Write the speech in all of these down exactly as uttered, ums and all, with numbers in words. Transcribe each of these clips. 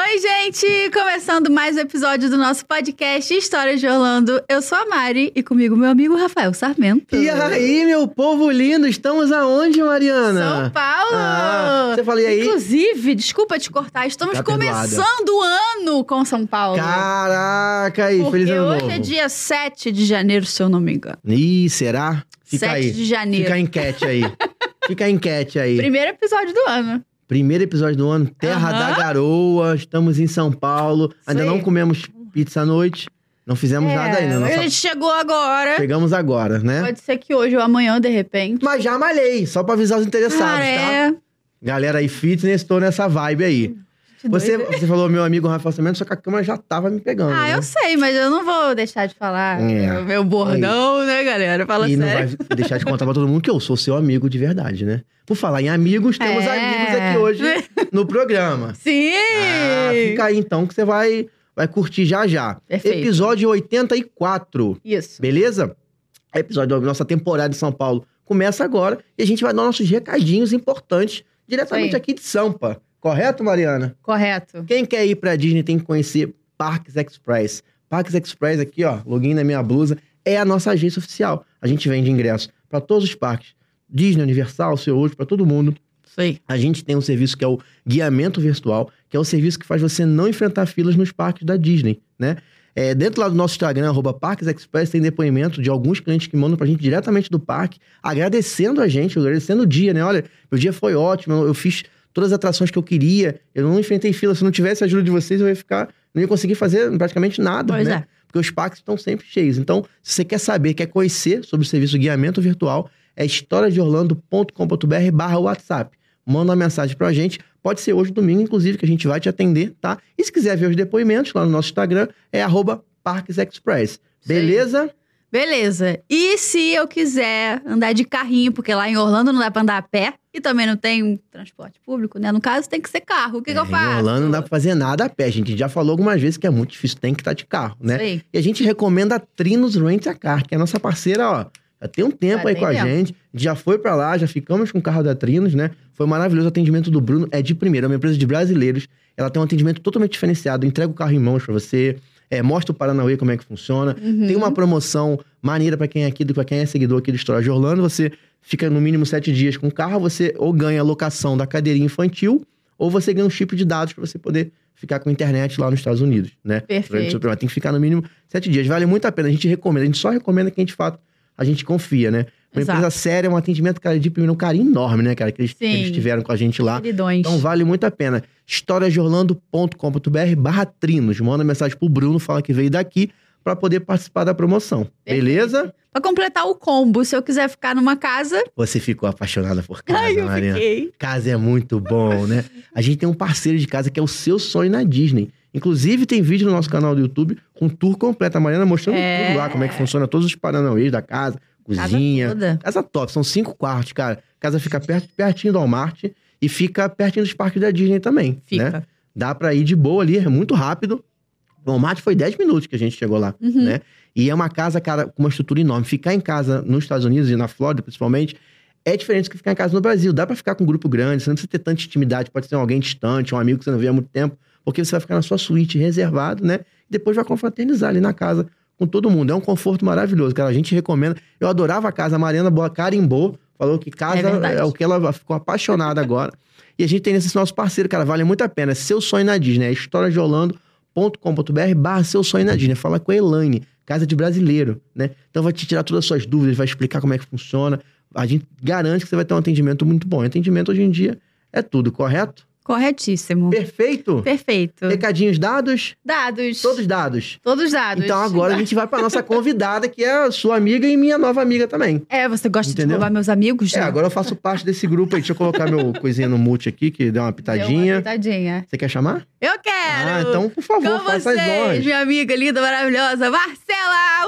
Oi, gente! Começando mais um episódio do nosso podcast Histórias de Orlando. Eu sou a Mari e comigo meu amigo Rafael Sarmento. E aí, meu povo lindo? Estamos aonde, Mariana? São Paulo! Ah, você falou e aí? Inclusive, desculpa te cortar, estamos Tá começando o ano com São Paulo. Caraca, aí, Porque feliz ano hoje novo. é dia sete de janeiro, se eu não me engano. Ih, será? Fica sete aí. de janeiro. Fica a enquete aí. Fica a enquete aí. Primeiro episódio do ano. Primeiro episódio do ano, Terra Aham. da Garoa. Estamos em São Paulo. Ainda Isso aí. não comemos pizza à noite. Não fizemos nada ainda. mas Nossa... a gente chegou agora. Chegamos agora, né? Pode ser que hoje ou amanhã, de repente. Mas já malhei, só pra avisar os interessados, Cara, é... tá? Galera aí, fitness, tô nessa vibe aí. Você, você falou meu amigo Rafael Sarmento, só que a câmera já tava me pegando. Ah, né? eu sei, mas eu não vou deixar de falar. É. Meu, meu bordão, né, galera? Fala E não sério. vai deixar de contar pra todo mundo que eu sou seu amigo de verdade, né? Por falar em amigos, temos É. amigos aqui hoje no programa. Sim! Ah, fica aí então que você vai, vai curtir já já. Perfeito. Episódio oitenta e quatro, Isso. beleza? Episódio da nossa temporada de São Paulo começa agora e a gente vai dar nossos recadinhos importantes diretamente Isso aí. aqui de Sampa. Correto, Mariana? Correto. Quem quer ir pra Disney tem que conhecer Parques Express. Parques Express aqui, ó, login na minha blusa, é a nossa agência oficial. A gente vende ingressos pra todos os parques. Disney, Universal, SeaWorld, pra todo mundo. Isso aí. A gente tem um serviço que é o guiamento virtual, que é o serviço que faz você não enfrentar filas nos parques da Disney, né? É, dentro lá do nosso Instagram, arroba Parques Express, tem depoimento de alguns clientes que mandam pra gente diretamente do parque, agradecendo a gente, agradecendo o dia, né? Olha, o dia foi ótimo, eu fiz todas as atrações que eu queria, eu não enfrentei fila. Se não tivesse a ajuda de vocês, eu ia ficar, não ia conseguir fazer praticamente nada, Pois né? é. Porque os parques estão sempre cheios. Então, se você quer saber, quer conhecer sobre o serviço de guiamento virtual, é história de orlando ponto com ponto b r barra WhatsApp. Manda uma mensagem pra gente. Pode ser hoje, domingo, inclusive, que a gente vai te atender, tá? E se quiser ver os depoimentos lá no nosso Instagram, é arroba Parques Express. Beleza? Beleza. E se eu quiser andar de carrinho, porque lá em Orlando não dá pra andar a pé e também não tem um transporte público, né? No caso, tem que ser carro. O que, que eu É, faço? Em Orlando não dá pra fazer nada a pé. A gente já falou algumas vezes que é muito difícil, tem que estar de carro, né? Isso aí. E a gente recomenda a Trinos Rent a Car, que é a nossa parceira, ó. Já tem um tempo Já aí tem com a tempo. gente. A gente já foi pra lá, já ficamos com o carro da Trinos, né? Foi maravilhoso. O atendimento do Bruno é de primeira. É uma empresa de brasileiros. Ela tem um atendimento totalmente diferenciado. Entrega o carro em mãos pra você. É, mostra o Paranauê como é que funciona. Uhum. Tem uma promoção maneira pra quem é aqui, pra quem é seguidor aqui do História de Orlando. Você fica no mínimo sete dias com o carro. Você ou ganha a locação da cadeirinha infantil, ou você ganha um chip de dados pra você poder ficar com internet lá nos Estados Unidos, né? Perfeito. Durante o seu programa. Tem que ficar no mínimo sete dias. Vale muito a pena. A gente recomenda. A gente só recomenda quem de fato a gente confia, né? Uma Exato. empresa séria, um atendimento, cara, de primeiro, um carinho enorme, né, cara? Que eles, que Sim. eles tiveram com a gente lá. Queridões. Então vale muito a pena. histórias de orlando ponto com ponto b r barra trinos. Manda mensagem pro Bruno, fala que veio daqui pra poder participar da promoção. Perfeito. Beleza? Pra completar o combo, se eu quiser ficar numa casa... Você ficou apaixonada por casa, Ai, eu Mariana. fiquei. Casa é muito bom, né? A gente tem um parceiro de casa que é o Seu Sonho na Disney. Inclusive, tem vídeo no nosso canal do YouTube com um tour completo. A Mariana mostrando É. tudo lá, como é que funciona, todos os paranauês da casa, cozinha. Casa toda. Casa top, são cinco quartos, cara. A casa fica perto, pertinho do Walmart e fica pertinho dos parques da Disney também, Fica. né? Dá pra ir de boa ali, é muito rápido. O Walmart foi dez minutos que a gente chegou lá, Uhum. né? E é uma casa, cara, com uma estrutura enorme. Ficar em casa nos Estados Unidos e na Flórida, principalmente, é diferente do que ficar em casa no Brasil. Dá pra ficar com um grupo grande, você não precisa ter tanta intimidade. Pode ser alguém distante, um amigo que você não vê há muito tempo, porque você vai ficar na sua suíte reservado, né? E depois vai confraternizar ali na casa com todo mundo. É um conforto maravilhoso, cara. A gente recomenda. Eu adorava a casa. A Mariana Boa carimbou, falou que casa É verdade. é o que ela ficou apaixonada agora. E a gente tem esse nosso parceiro, cara. Vale muito a pena. Seu Sonho na Disney. É história de orlando ponto com ponto b r barra Seu Sonho na Disney. Fala com a Elaine, casa de brasileiro, né? Então vai te tirar todas as suas dúvidas, vai explicar como é que funciona. A gente garante que você vai ter um atendimento muito bom. E atendimento hoje em dia é tudo, correto? Corretíssimo. Perfeito? Perfeito. Recadinhos dados? Dados. Todos dados. Todos dados. Então agora a gente vai pra nossa convidada, que é a sua amiga e minha nova amiga também. É, você gosta Entendeu? de roubar meus amigos? É, né? agora eu faço parte desse grupo aí. Deixa eu colocar meu coisinha no mute aqui, que deu uma Deu uma pitadinha. pitadinha. Você quer chamar? Eu quero! Ah, então, por favor, Com faça as vocês, honras. minha amiga linda, maravilhosa, Marcela!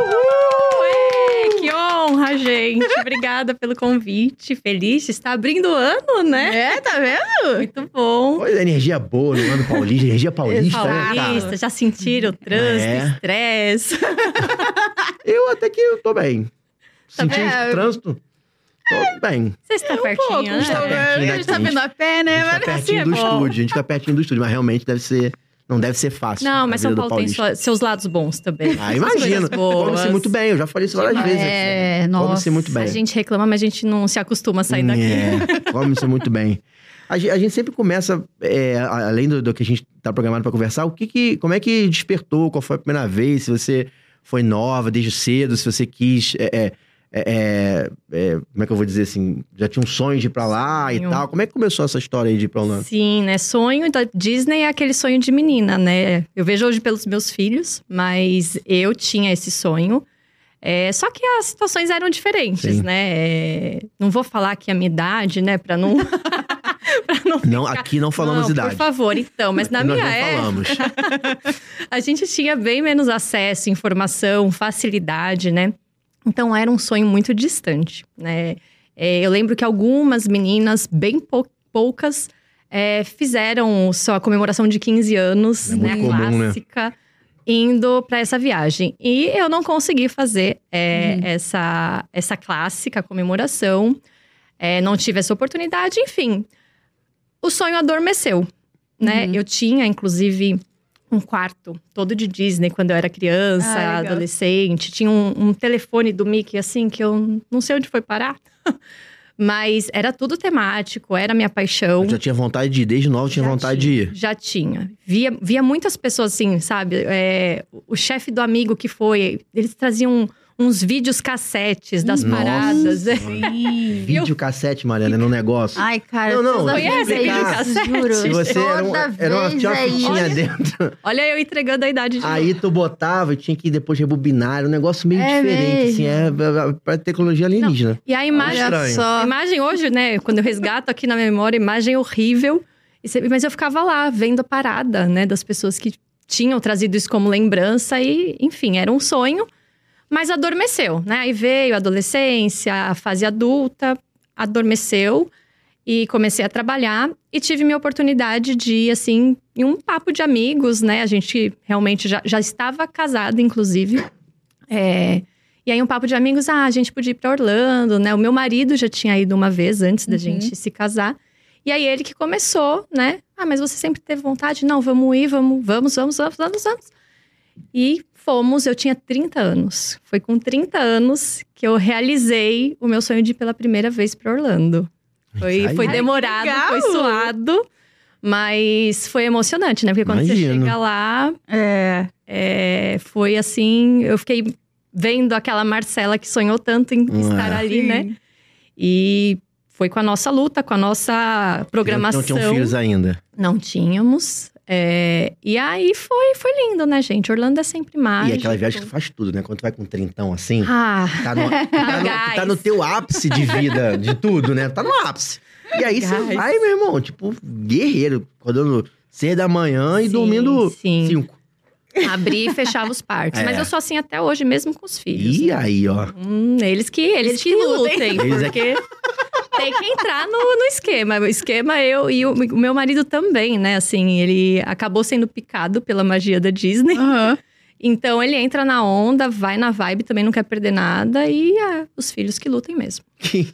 Uhul! Ei, que honra, gente. Obrigada pelo convite. Feliz de estar abrindo o ano, né? É, tá vendo? Muito bom. Olha, energia boa no ano paulista, energia paulista, né, cara? Paulista, já sentiram o trânsito, É. estresse. Eu até que eu tô bem. Tá Senti bem. o trânsito. Tô bem. Você está Um pouco, pertinho, um né? Tá pouco. pertinho A gente tá daqui. vindo a pé, A né? gente tá Mas pertinho é do bom. estúdio, a gente tá pertinho do estúdio, mas realmente deve ser, não deve ser fácil. Não, a mas vida São do Paulo tem paulista. sua- seus lados bons também. Ah, Suas imagino. coisas boas. Come-se muito bem, eu já falei isso várias Demais. vezes. É, aqui. nossa. Come-se muito bem. A gente reclama, mas a gente não se acostuma a sair daqui. É, come-se muito bem. A gente, a gente sempre começa, é, a- além do, do que a gente tá programado pra conversar, o que que, como é que despertou, qual foi a primeira vez, se você foi nova desde cedo, se você quis, é, é, é, é, como é que eu vou dizer assim, já tinha um sonho de ir pra lá Sonho. e tal. Como é que começou essa história aí de ir pra Orlando? Sim, né? Sonho da Disney é aquele sonho de menina, né? Eu vejo hoje pelos meus filhos, mas eu tinha esse sonho. É, só que as situações eram diferentes, Sim. né? É, não vou falar aqui a minha idade, né? Pra não. pra não Não, ficar- aqui não falamos Não, idade. por favor, então. Mas na Aqui nós minha não época, falamos. a gente tinha bem menos acesso, informação, facilidade, né? Então era um sonho muito distante, né? É, eu lembro que algumas meninas, bem pou- poucas, é, fizeram sua comemoração de quinze anos, É né? muito A comum, né? clássica, indo para essa viagem. E eu não consegui fazer é, Uhum. essa, essa clássica comemoração. É, não tive essa oportunidade, enfim. O sonho adormeceu, né? Uhum. Eu tinha, inclusive, um quarto todo de Disney quando eu era criança, Ah, legal. adolescente. Tinha um, um telefone do Mickey, assim, que eu não sei onde foi parar. Mas era tudo temático, era minha paixão. Eu já tinha vontade de ir, desde novo tinha Já vontade tinha, de ir. Já tinha. Via, via muitas pessoas assim, sabe? É, o chefe do amigo que foi, eles traziam uns vídeos cassetes das Nossa. paradas. Sim. Vídeo cassete, Mariana, no negócio. Ai, cara, Não, não, toda conhece vez é aquele isso, cassete? juro. Se você era, um, Toda era uma, vez tinha uma é isso. fitinha Olha. dentro. Olha eu entregando a idade de Aí tu botava e tinha que depois rebobinar. Era um negócio meio É diferente, assim. É, mesmo. é, pra tecnologia alienígena. E a imagem, Olha estranho. só. a imagem hoje, né? Quando eu resgato aqui na memória, imagem horrível. E cê- Mas eu ficava lá, vendo a parada, né? Das pessoas que tinham trazido isso como lembrança. E, enfim, era um sonho. Mas adormeceu, né? Aí veio a adolescência, a fase adulta. Adormeceu. E comecei a trabalhar. E tive minha oportunidade de ir, assim, em um papo de amigos, né? A gente realmente já, já estava casada, inclusive. É... E aí, um papo de amigos, ah, a gente podia ir pra Orlando, né? O meu marido já tinha ido uma vez antes da Uhum. gente se casar. E aí, ele que começou, né? Ah, mas você sempre teve vontade? Não, vamos ir, vamos, vamos, vamos, vamos, vamos, vamos. E fomos, eu tinha trinta anos. Foi com trinta anos que eu realizei o meu sonho de ir pela primeira vez pra Orlando. Foi, Ai, foi ai, demorado, legal! foi suado. Mas foi emocionante, né? Porque quando você Imagino. chega lá, É. é, foi assim, eu fiquei vendo aquela Marcela que sonhou tanto em Ah, estar ali, né? Sim. E foi com a nossa luta, com a nossa programação. Não tinham filhos ainda. Não tínhamos. é, e aí foi, foi lindo, né, gente? Orlando é sempre mágico. E aquela viagem que faz tudo, né? Quando tu vai com um trintão assim, Ah, tá no, tá no, Gás. tá no teu ápice de vida, de tudo, né? Tá no ápice. E aí você Gás. vai, meu irmão, tipo, guerreiro, acordando seis da manhã e Sim, dormindo sim. cinco. abrir e fechava os parques. É. Mas eu sou assim até hoje, mesmo com os filhos. E aí, ó. Hum, eles que, eles, Eles que, que lutem, lutem. Eles é porque tem que entrar no, no esquema. O esquema, eu e o, o meu marido também, né? Assim, ele acabou sendo picado pela magia da Disney. Aham. Então, ele entra na onda, vai na vibe, também não quer perder nada. E é, os filhos que lutem mesmo.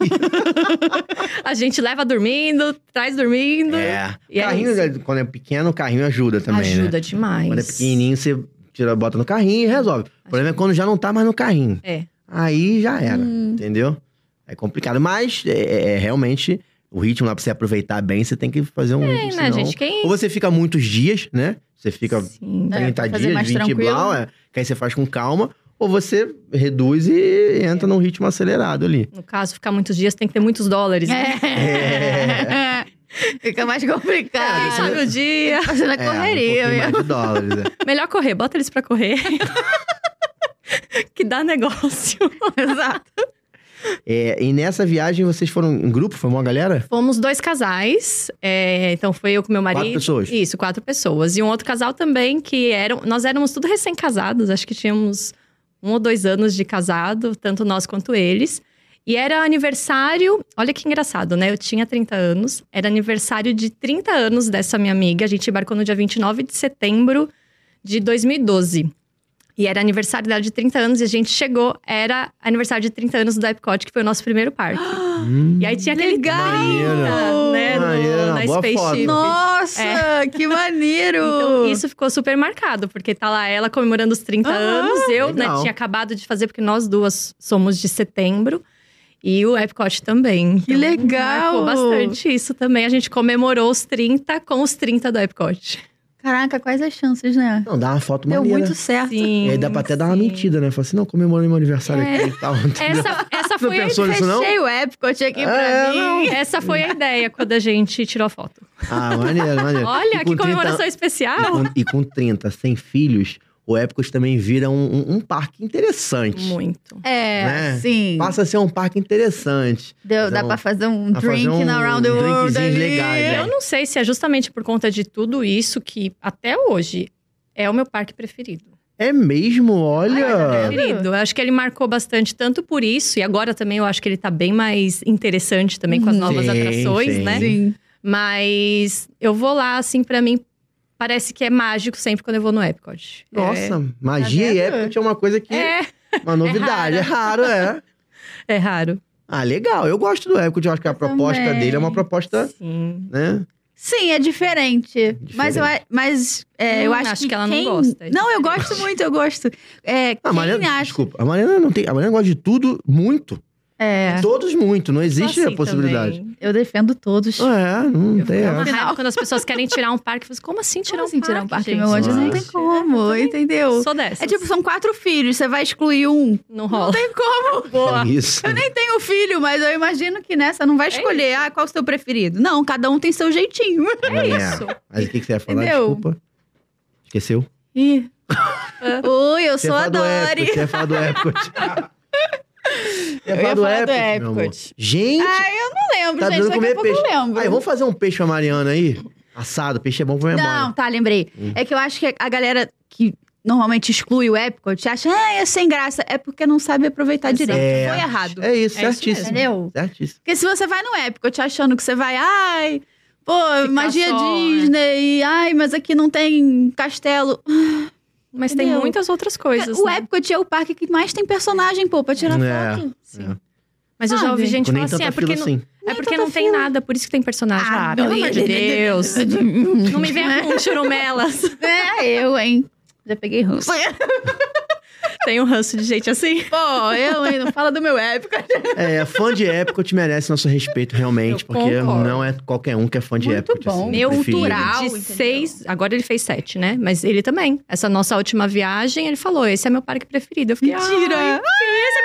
A gente leva dormindo, traz dormindo. É. E é Carrinho, isso. né, quando é pequeno, o carrinho ajuda também, né? Ajuda demais. Quando é pequenininho, você tira, bota no carrinho e resolve. O problema é quando já não tá mais no carrinho. É. Aí já era, Hum. entendeu? É complicado. Mas, é, é, realmente, o ritmo lá pra você aproveitar bem, você tem que fazer um É, ritmo, né, senão- gente? Quem... Ou você fica muitos dias, né? Você fica Sim. É, trinta pra fazer dias, mais vinte tranquilo. blau, é, que aí você faz com calma. Ou você reduz e entra num ritmo acelerado ali. No caso, ficar muitos dias tem que ter muitos dólares, né? É. Fica mais complicado. É, Sabe o dia. Fazendo a É, um correria, pouquinho mesmo. mais de dólares, é. Melhor correr, bota eles pra correr. Que dá negócio. Exato. É, e nessa viagem, vocês foram em grupo? Foi uma galera? Fomos dois casais. é, então foi eu com meu marido. Quatro pessoas? Isso, quatro pessoas. E um outro casal também, que eram. Nós éramos tudo recém-casados, acho que tínhamos um ou dois anos de casado, tanto nós quanto eles. E era aniversário. Olha que engraçado, né? Eu tinha trinta anos. Era aniversário de trinta anos dessa minha amiga. A gente embarcou no dia vinte e nove de setembro de dois mil e doze. E era aniversário dela de trinta anos e a gente chegou, era aniversário de trinta anos do Epcot, que foi o nosso primeiro parque. Hum. E aí tinha aquele Legal! trinta, né, no- Maneiro, na boa Spaceship. foto. Nossa, que maneiro! Então, isso ficou super marcado, porque tá lá ela comemorando os trinta Aham. anos. Eu, né, Legal. tinha acabado de fazer, porque nós duas somos de setembro. E o Epcot também. Que Então, legal! Marcou bastante isso também. A gente comemorou os trinta com os trinta do Epcot. Caraca, quais as chances, né? Não, dá uma foto Deu maneira. muito certo. Sim, E aí dá pra até dar uma sim. mentira, né? Fala assim, não, comemorei meu aniversário É. aqui e tal. entendeu? Essa, essa Não foi a pensou nisso, não? Fechei o Epcot aqui pra É, mim. não. Essa foi a ideia quando a gente tirou a foto. Ah, maneiro, maneiro. Olha, E com que comemoração trinta especial. E com, e com trinta, sem filhos, o Epcot também vira um, um- um parque interessante. Muito. É, Né? sim. Passa a ser um parque interessante. Deu, fazer dá um- pra fazer um pra fazer drink um na Around the World drinkzinhos ali. legais, né? Eu não sei se é justamente por conta de tudo isso que, até hoje, é o meu parque preferido. É mesmo, olha. Ai, Preferido. Eu acho que ele marcou bastante, tanto por isso, e agora também eu acho que ele tá bem mais interessante também com as Uhum. novas Sim, atrações, sim. né? Sim. Mas eu vou lá, assim, pra mim, parece que é mágico sempre quando eu vou no Epcot. Nossa, magia e vendo? Epcot é uma coisa que… É, Uma novidade, é raro, é. é, é raro. Ah, legal. Eu gosto do Epcot. Eu acho que a Eu proposta também. dele é uma proposta, Sim. né? Sim, é diferente. Mas eu, a- mas, é, eu Hum, acho, acho que, que ela não quem... gosta, é Não, eu diferente. gosto muito, eu gosto. É, A quem Mariana, acha... desculpa. A Mariana não tem… A Mariana gosta de tudo muito. É, Todos muito. Não existe Sou assim a possibilidade. também. eu defendo todos. É, não Eu tem fico uma essa. raiva quando as pessoas querem tirar um parque. Eu falo assim, como assim tirar Como um assim parque, tirar um parque, gente? meu anjo? Não tem Nossa. como, entendeu? Sou dessa. É tipo, são quatro filhos, você vai excluir um. Não rola. Tem como. Boa. Isso. Eu nem tenho filho, mas eu imagino que nessa não vai escolher, ah, qual é o seu preferido. Não, cada um tem seu jeitinho. É isso. Mas o que, que você ia falar? Entendeu? Desculpa. Esqueceu? Ih. Oi, eu Você sou ia a falar do Epcot, Dori. Você ia falar do Epcot. Eu ia falar do meu amor. Epcot. Gente, Ai, eu não lembro, tá gente. dando Daqui a comer pouco peixe. eu lembro. Aí, vamos fazer um peixe pra Mariana aí? Assado, peixe é bom pra Não, memória. tá, lembrei. Hum. É que eu acho que a galera que normalmente exclui o Epcot acha, ah, é sem graça. É porque não sabe aproveitar Exato. direito. É, Foi errado. É isso, É isso certíssimo. Entendeu? Certíssimo. Porque se você vai no Epcot achando que você vai, ai, pô, Ficar magia só, Disney, ai, mas aqui não tem castelo. Mas tem Entendeu? muitas outras coisas, o né? Epcot é o parque que mais tem personagem, pô, pra tirar É. foto. Sim. Mas eu já ouvi Sabe? gente Com nem falar assim, tanta é porque, fila não, assim. é porque não tem nada, por isso que tem personagem. Ah, pelo não, amor de Deus. Não me venha com churumelas. É, eu, hein. Já peguei ranço. Tem um ranço de gente assim. Pô, eu, hein, não fala do meu Epcot. É, fã de Epcot merece nosso respeito, realmente. Eu porque concordo. não é qualquer um que é fã de Muito Epcot. bom. Assim, Meu preferido. cultural. de entendeu? seis, agora ele fez sete, né? Mas ele também. Essa nossa última viagem, ele falou: esse é meu parque preferido. Eu fiquei, Mentira. "Ai, esse é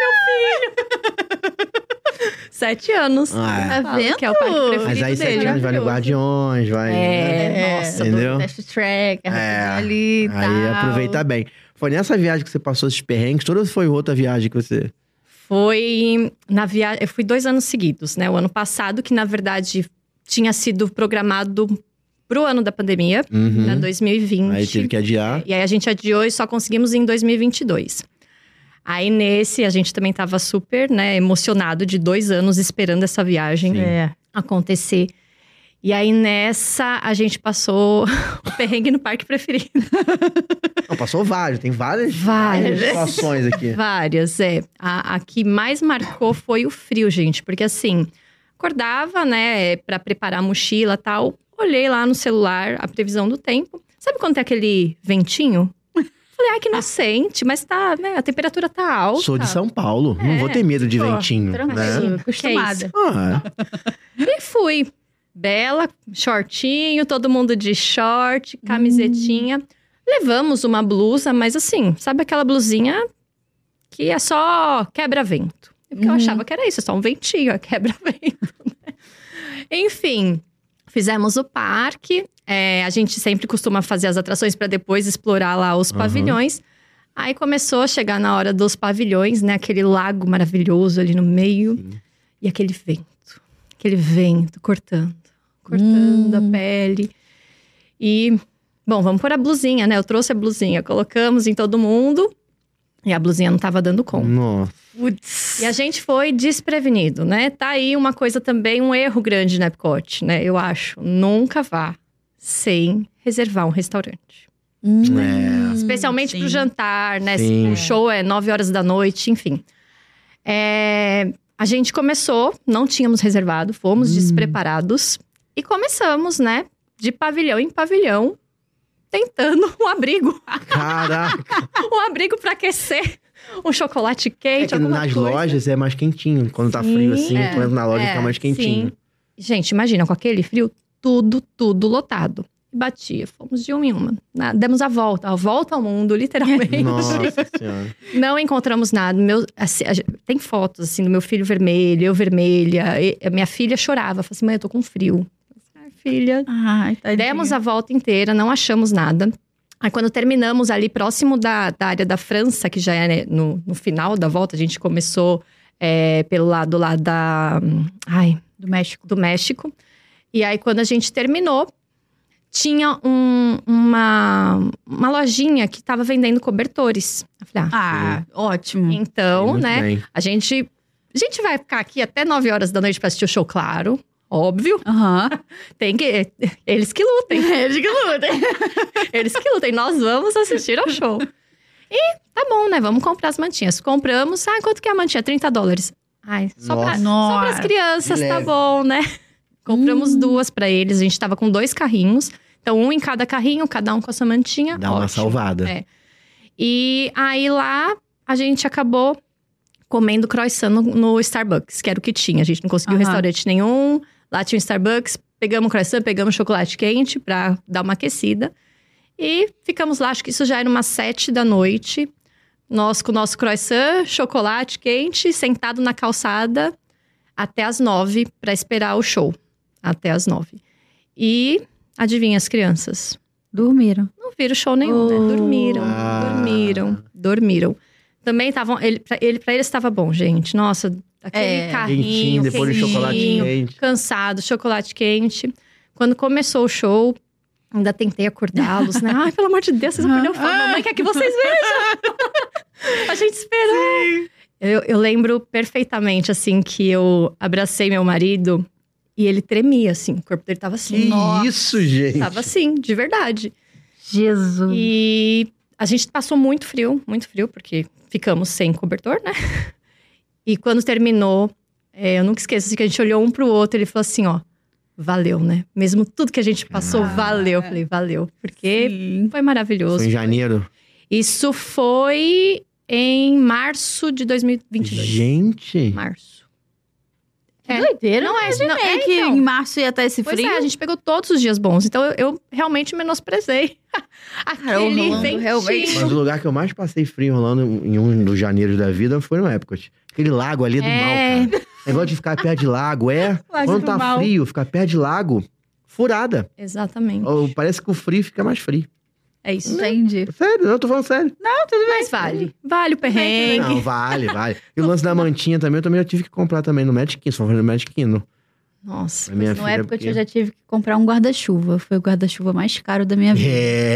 meu filho. Sete anos. Ah, é. Tá Fala vendo? que é o parque preferido Mas aí sete dele. anos vai no Guardiões, vai… É, nossa, Entendeu? Fast track, É, é, ali e Aí tal. aproveita bem. Foi nessa viagem que você passou esses perrengues todos ou foi outra viagem que você… Foi na viagem. Eu fui dois anos seguidos, né? O ano passado, que na verdade tinha sido programado pro ano da pandemia, Uhum. né? dois mil e vinte. Aí teve que adiar. E aí a gente adiou e só conseguimos em dois mil e vinte e dois. Aí nesse, a gente também tava super, né, emocionado de dois anos esperando essa viagem Sim. É. acontecer. E aí nessa, a gente passou o perrengue no parque preferido. Não, passou vários, tem várias, Várias. situações aqui. Várias, é. A, a que mais marcou foi o frio, gente. Porque assim, acordava, né, pra preparar a mochila e tal. Olhei lá no celular a previsão do tempo. Sabe quando tem aquele ventinho? Falei, ai, que inocente, mas tá, né, a temperatura tá alta. Sou de São Paulo, não É. vou ter medo de Pô, ventinho, né? Tranquilo, acostumada. Ah, E fui. Bela, shortinho, todo mundo de short, camisetinha. Levamos uma blusa, mas assim, sabe aquela blusinha que é só quebra-vento. Porque eu Uhum. achava que era isso, é só um ventinho, é quebra-vento. Né? Enfim, fizemos o parque. É, a gente sempre costuma fazer as atrações para depois explorar lá os Uhum. pavilhões. Aí começou a chegar na hora dos pavilhões, né? Aquele lago maravilhoso ali no meio. Sim. E aquele vento. Aquele vento cortando. Cortando Hum. a pele. E, bom, vamos pôr a blusinha, né? Eu trouxe a blusinha, colocamos em todo mundo. E a blusinha não tava dando conta. nossa. Putz. E a gente foi desprevenido, né? Tá aí uma coisa também, um erro grande na Epcot, né? Eu acho. Nunca vá sem reservar um restaurante. Hum, É. Especialmente sim. pro jantar, né? Sim. O show é nove horas da noite, enfim. É, a gente começou, não tínhamos reservado, fomos Hum. despreparados. E começamos, né? De pavilhão em pavilhão, tentando um abrigo. Caraca. Um abrigo pra aquecer. Um chocolate É quente, que alguma nas coisa. lojas é mais quentinho. Quando tá frio assim, é, quando na loja é, fica mais quentinho. Sim. Gente, imagina, com aquele frio, tudo, tudo lotado. E batia, fomos de uma em uma. Na- Demos a volta, a volta ao mundo, literalmente. Nossa senhora. Não encontramos nada. Meu, assim, a gente- tem fotos, assim, do meu filho vermelho, eu vermelha. E a minha filha chorava. Falei assim, mãe, eu tô com frio. Ai, filha. Ai, tadinha. Demos a volta inteira, não achamos nada. Aí quando terminamos ali, próximo da, da área da França, que já é né, no, no final da volta, a gente começou é, pelo lado lá da… Ai, Do México. do México. E aí, quando a gente terminou, tinha um- uma, uma lojinha que tava vendendo cobertores. Eu falei, ah, Ah, ótimo. então, Muito né? bem. A gente, a gente vai ficar aqui até nove horas da noite pra assistir o show, claro. Óbvio. Aham. Tem que… Eles que lutem. Eles que lutem. Eles que lutem. Nós vamos assistir ao show. E tá bom, né? Vamos comprar as mantinhas. Compramos. Ah, quanto que é a mantinha? trinta dólares. Ai, só, pra, Nossa. só pras Nossa. crianças, De tá leve. bom, né? Compramos duas pra eles. A gente tava com dois carrinhos. Então, um em cada carrinho, cada um com a sua mantinha. Dá uma Ótimo. salvada. É. E aí lá, a gente acabou comendo croissant no, no Starbucks, que era o que tinha. A gente não conseguiu Aham. restaurante nenhum. Lá tinha um Starbucks. Pegamos croissant, pegamos chocolate quente pra dar uma aquecida. E ficamos lá, acho que isso já era umas sete da noite. Nós com o nosso croissant, chocolate quente, sentado na calçada até as nove pra esperar o show. Até as nove. E adivinha, as crianças? Dormiram. Não viram show nenhum, né? Oh. Dormiram, Ah. dormiram, dormiram. Também estavam. Ele, pra, ele, pra eles estava bom, gente. Nossa, aquele É. carrinho. Quentinho, depois do quentinho, chocolate quente. Cansado, chocolate quente. Quando começou o show, ainda tentei acordá-los, né? Ai, pelo amor de Deus, vocês vão perder o fome. Mamãe quer que vocês vejam. A gente esperou. Eu, eu lembro perfeitamente, assim, que eu abracei meu marido e ele tremia, assim. O corpo dele tava assim. Que Nossa, isso, gente. tava assim, de verdade. Jesus. E a gente passou muito frio, muito frio, porque ficamos sem cobertor, né? E quando terminou, é, eu nunca esqueço assim, que a gente olhou um pro outro e ele falou assim, ó, valeu, né? Mesmo tudo que a gente passou, Ah. valeu. Eu falei, valeu, porque Sim. foi maravilhoso. Foi em janeiro. Isso foi em março de dois mil e vinte e dois. Gente. Março. É. Doideira. Não é, Imaginei não, é, que então. em março ia estar esse Pois frio. é, a gente pegou todos os dias bons. Então eu, eu realmente menosprezei. Aquele Orlando, ventinho. realmente. Mas o lugar que eu mais passei frio rolando em um dos janeiros da vida foi no Epcot. Aquele lago ali do É. mal, cara. Negócio de ficar perto de lago, é. Lago Quando do tá mal. frio, ficar perto de lago, furada. Exatamente. Ou parece que o frio fica mais frio. É isso. Entendi. Sério, eu tô falando sério. Mas vale. Vale o perrengue. Não, vale, vale. E o lance da mantinha também, eu também já tive que comprar também no Magic Kingdom. Só foi no Magic Kingdom. Nossa. A minha No filha, época porque- eu já tive que comprar um guarda-chuva. Foi o guarda-chuva mais caro da minha vida.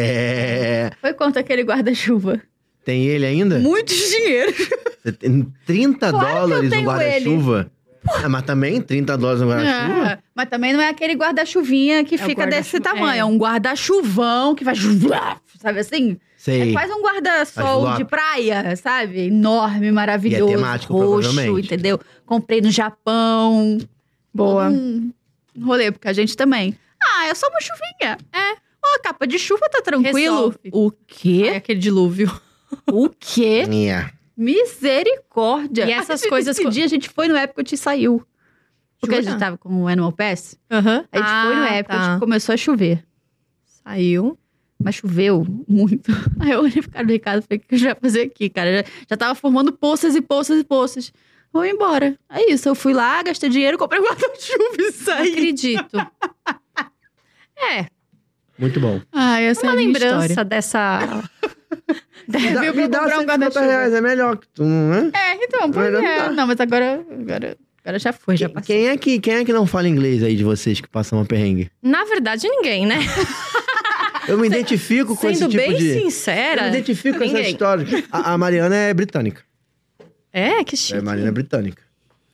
É. Foi quanto aquele guarda-chuva? Tem ele ainda? Muitos dinheiro. Você tem trinta Claro que eu dólares no tenho guarda-chuva? Ah, mas também trinta dólares no guarda-chuva? Ah, mas também não é aquele guarda-chuvinha que É o fica desse guarda-chuva- tamanho. é. É um guarda-chuvão que vai... Sabe assim? Sei. É quase um guarda-sol Faz de flop. praia, sabe? Enorme, maravilhoso. E é temático, roxo, provavelmente. entendeu? Comprei no Japão. Boa. Um rolê, porque a gente também. Ah, é só uma chuvinha. É. Ó, a capa de chuva tá tranquilo. Resolve. O É quê? aquele dilúvio. O quê? É. Misericórdia. E essas Esse- coisas Esse co- dia a gente foi no Epcot e saiu. Porque a Jura? gente tava com o Animal Pass. Aham. A gente foi no Ah, Epcot tá. e começou a chover. Saiu. Mas choveu muito. Aí eu olhei pro cara do Ricardo e falei, o que a gente vai fazer aqui, cara? Já, já tava formando poças e poças e poças. Vamos embora. É isso, eu fui lá, gastei dinheiro, comprei um guarda-chuva e Não saí. acredito. É, Muito bom. Ai, essa uma é a minha lembrança história. dessa… Me dá, Viu pra me dá comprar um cento e cinquenta guarda-chuva. reais, é melhor que tu, não é? É, então, pois Melhor é. não dá. Não, mas agora, agora, agora já foi, já Quem- passou. Quem é, que, quem é que não fala inglês aí de vocês que passam uma perrengue? Na verdade, ninguém, né? Eu me identifico com esse Sendo tipo bem de... Eu sincera… me identifico com essa ninguém. história. A, a Mariana é britânica. É, que chique. A Mariana é britânica.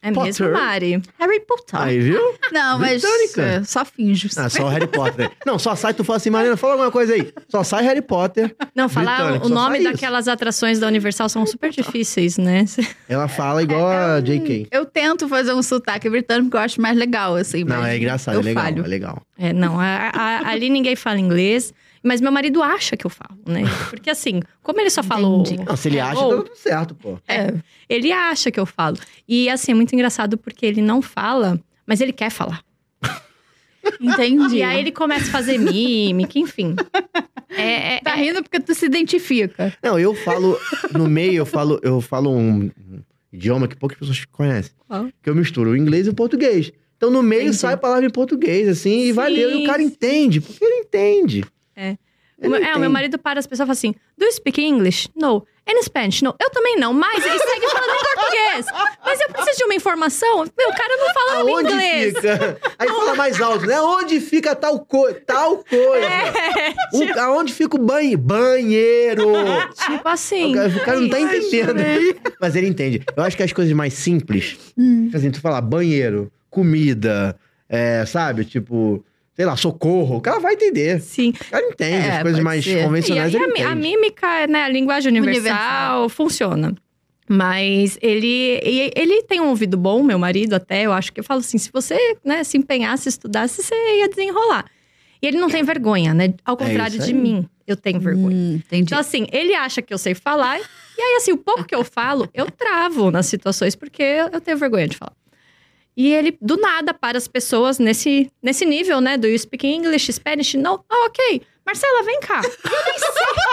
É mesmo, Mari? Harry Potter. Aí, viu? Não, mas Britânica. é, só finjo. Ah, só o Harry Potter. Não, só sai, tu fala assim, Marina, fala alguma coisa aí. Só sai Harry Potter. Não, falar Britânico, o só nome sai isso. daquelas atrações da Universal são super difíceis, né? Ela fala igual a J K. Eu tento fazer um sotaque britânico que eu acho mais legal, assim. Não, mas é engraçado, eu é legal, falho. é legal. É, não, a- a- ali ninguém fala inglês, mas meu marido acha que eu falo, né? Porque assim, como ele só falou. Entendi. Não, se ele é, acha, ou- tá tudo certo, pô. É, ele acha que eu falo. E assim, é muito engraçado porque ele não fala, mas ele quer falar. Entendi. E aí ele começa a fazer mímica, enfim. É, é, Tá rindo porque tu se identifica. Não, eu falo, no meio eu falo, eu falo um, um idioma que poucas pessoas conhecem. Qual? Que eu misturo o inglês e o português. Então no meio Entendi. sai a palavra em português, assim, e Sim, valeu. E o cara sim. entende, porque ele entende. É. Ele O meu- é, o entende. meu marido para as pessoas e fala assim: Do you speak English? No. And Spanish? No. Eu também não, mas ele segue falando em português. Mas eu preciso de uma informação. Meu, o cara não fala Aonde inglês. fica? Aí fala mais alto, né? Onde fica tal coisa? Tal coisa. É, O- aonde fica o banho? Banheiro. tipo assim. O cara, o cara não tá Ai, entendendo. Mas ele entende. Eu acho que as coisas mais simples, tipo assim, tu falar banheiro, comida, é, sabe? Tipo, sei lá, socorro. O cara vai entender. Sim. O cara entende. É, as coisas pode mais ser. E convencionais aí a, ele mi- a entende. mímica, né, a linguagem universal, Universal. funciona. Mas ele, e- ele tem um ouvido bom, meu marido até, eu acho que eu falo assim, se você, né, se empenhasse, estudasse, você ia desenrolar. E ele não tem vergonha, né? Ao contrário isso de aí. mim, eu tenho vergonha. Hum, entendi. Então, assim, ele acha que eu sei falar, e aí, assim, o pouco que eu falo, eu travo nas situações, porque eu eu tenho vergonha de falar. E ele, do nada, para as pessoas nesse, nesse nível, né? Do you speak English, Spanish? No? Ah, ok. Marcela, vem cá. Eu nem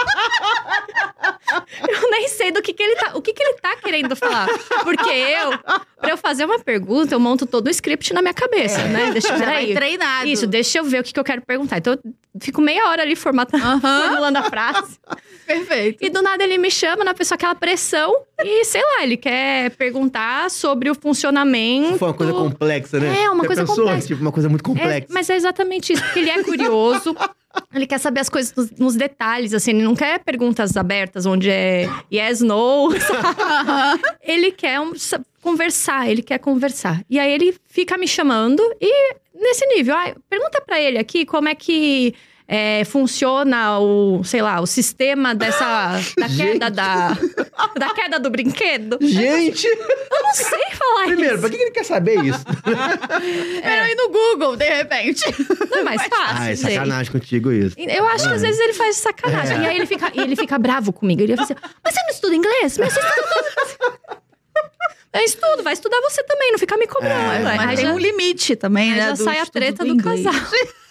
sei. Eu nem sei do que, que ele tá... O que, que ele tá querendo falar. Porque eu, pra eu fazer uma pergunta, eu monto todo o script na minha cabeça, né? Deixa eu Já vai peraí. treinado. Isso, deixa eu ver o que, que eu quero perguntar. Então, eu fico meia hora ali formatando, Aham. formulando a frase. Perfeito. E do nada ele me chama na pessoa, aquela pressão. E, sei lá, ele quer perguntar sobre o funcionamento. Foi uma coisa complexa, né? É, uma Já coisa pensou? complexa. Tipo, uma coisa muito É, complexa. mas é exatamente isso, porque ele é curioso. Ele quer saber as coisas nos, nos detalhes, assim. Ele não quer perguntas abertas, onde é yes, no. Ele quer um- sa- conversar, ele quer conversar. E aí ele fica me chamando e nesse nível, ah, pergunta pra ele aqui como é que é, funciona o, sei lá, o sistema dessa da Gente. queda da da queda do brinquedo. Gente! Eu não sei falar Primeiro, isso. pra que que ele quer saber isso? Melhor ir no Google, de repente. Não é mais fácil, Ah, é gente. sacanagem contigo isso. Eu acho que às vezes ele faz sacanagem. É. E aí ele fica, e ele fica bravo comigo. Ele fala assim: Mas você não estuda inglês? Mas você estuda. Eu estudo, vai estudar você também, não fica me cobrando. É, Aí Mas tem já- um limite também, aí né? já do sai a estudo treta do inglês. casal.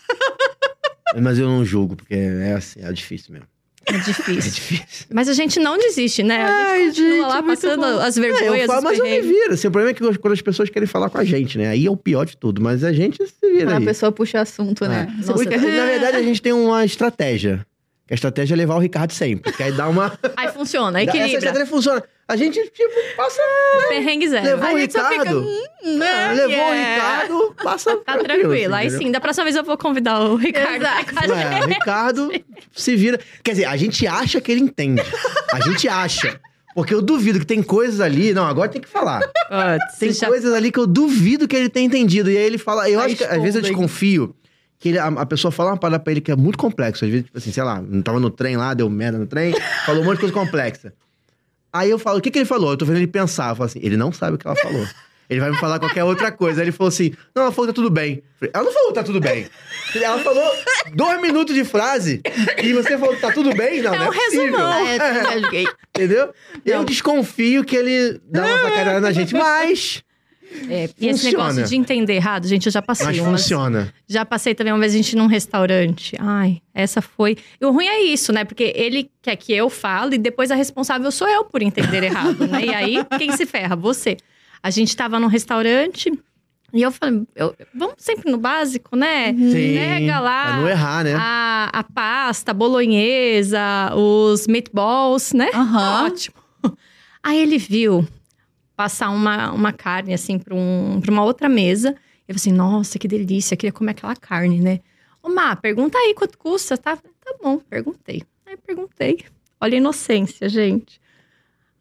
Mas eu não julgo, porque é assim, é difícil mesmo. É É difícil. difícil. Mas a gente não desiste, né? A gente continua gente, lá muito passando bom. as É, vergonhas, eu falo, os mas eu me perrengues. viro. Assim, o problema é que quando as pessoas querem falar com a gente, né? Aí é o pior de tudo. Mas a gente se vira Quando a aí. pessoa puxa assunto, né? É. Nossa, Porque, na verdade, a gente tem uma estratégia. Que a estratégia é levar o Ricardo sempre. Que aí dá uma... Aí funciona, Essa equilibra. estratégia funciona. A gente, tipo, passa... Perrengue zero. Levou A o gente só Ricardo. fica, hum, né? Ah, levou Yeah. o Ricardo, passa Tá tranquilo. Aí entendeu? sim, da próxima vez eu vou convidar o Ricardo. Exato. pra cá. É, o Ricardo se vira. Quer dizer, a gente acha que ele entende. A gente acha. Porque eu duvido que tem coisas ali. Não, agora tem que falar. Putz, Tem já- coisas ali que eu duvido que ele tenha entendido. E aí ele fala. Eu Tá acho que às vezes eu expondo aí. desconfio que ele- a, a pessoa fala uma parada pra ele que é muito complexa. Às vezes, tipo assim, sei lá, não tava no trem lá, deu merda no trem, falou um monte de coisa complexa. Aí eu falo, o que, que ele falou? Eu tô vendo ele pensar. Eu falo assim, ele não sabe o que ela falou. Ele vai me falar qualquer outra coisa. Aí ele falou assim, não, ela falou que tá tudo bem. Eu falei, ela não falou que tá tudo bem. Ela falou dois minutos de frase e você falou que tá tudo bem? Não, É não é um possível. resumão. É, engasguei. Entendeu? Eu Não. desconfio que ele dá uma sacanagem na gente, mas... É, e esse Funciona. negócio de entender errado, gente, eu já passei Mas umas- funciona. Já passei também uma vez a gente num restaurante. Ai, essa foi. E o ruim é isso, né? Porque ele quer que eu fale e depois a responsável sou eu por entender errado, né? E aí, quem se ferra? Você. A gente tava num restaurante e eu falei, eu- vamos sempre no básico, né? Sim, Pega lá pra não errar, né? a, a pasta, a bolonhesa, os meatballs, né? Aham. Ótimo. Aí ele viu passar uma, uma carne, assim, pra, um, pra uma outra mesa. Eu falei assim, nossa, que delícia, eu queria comer aquela carne, né? Ô, Má, pergunta aí quanto custa, tá? Tá bom, perguntei. Aí perguntei. Olha a inocência, gente.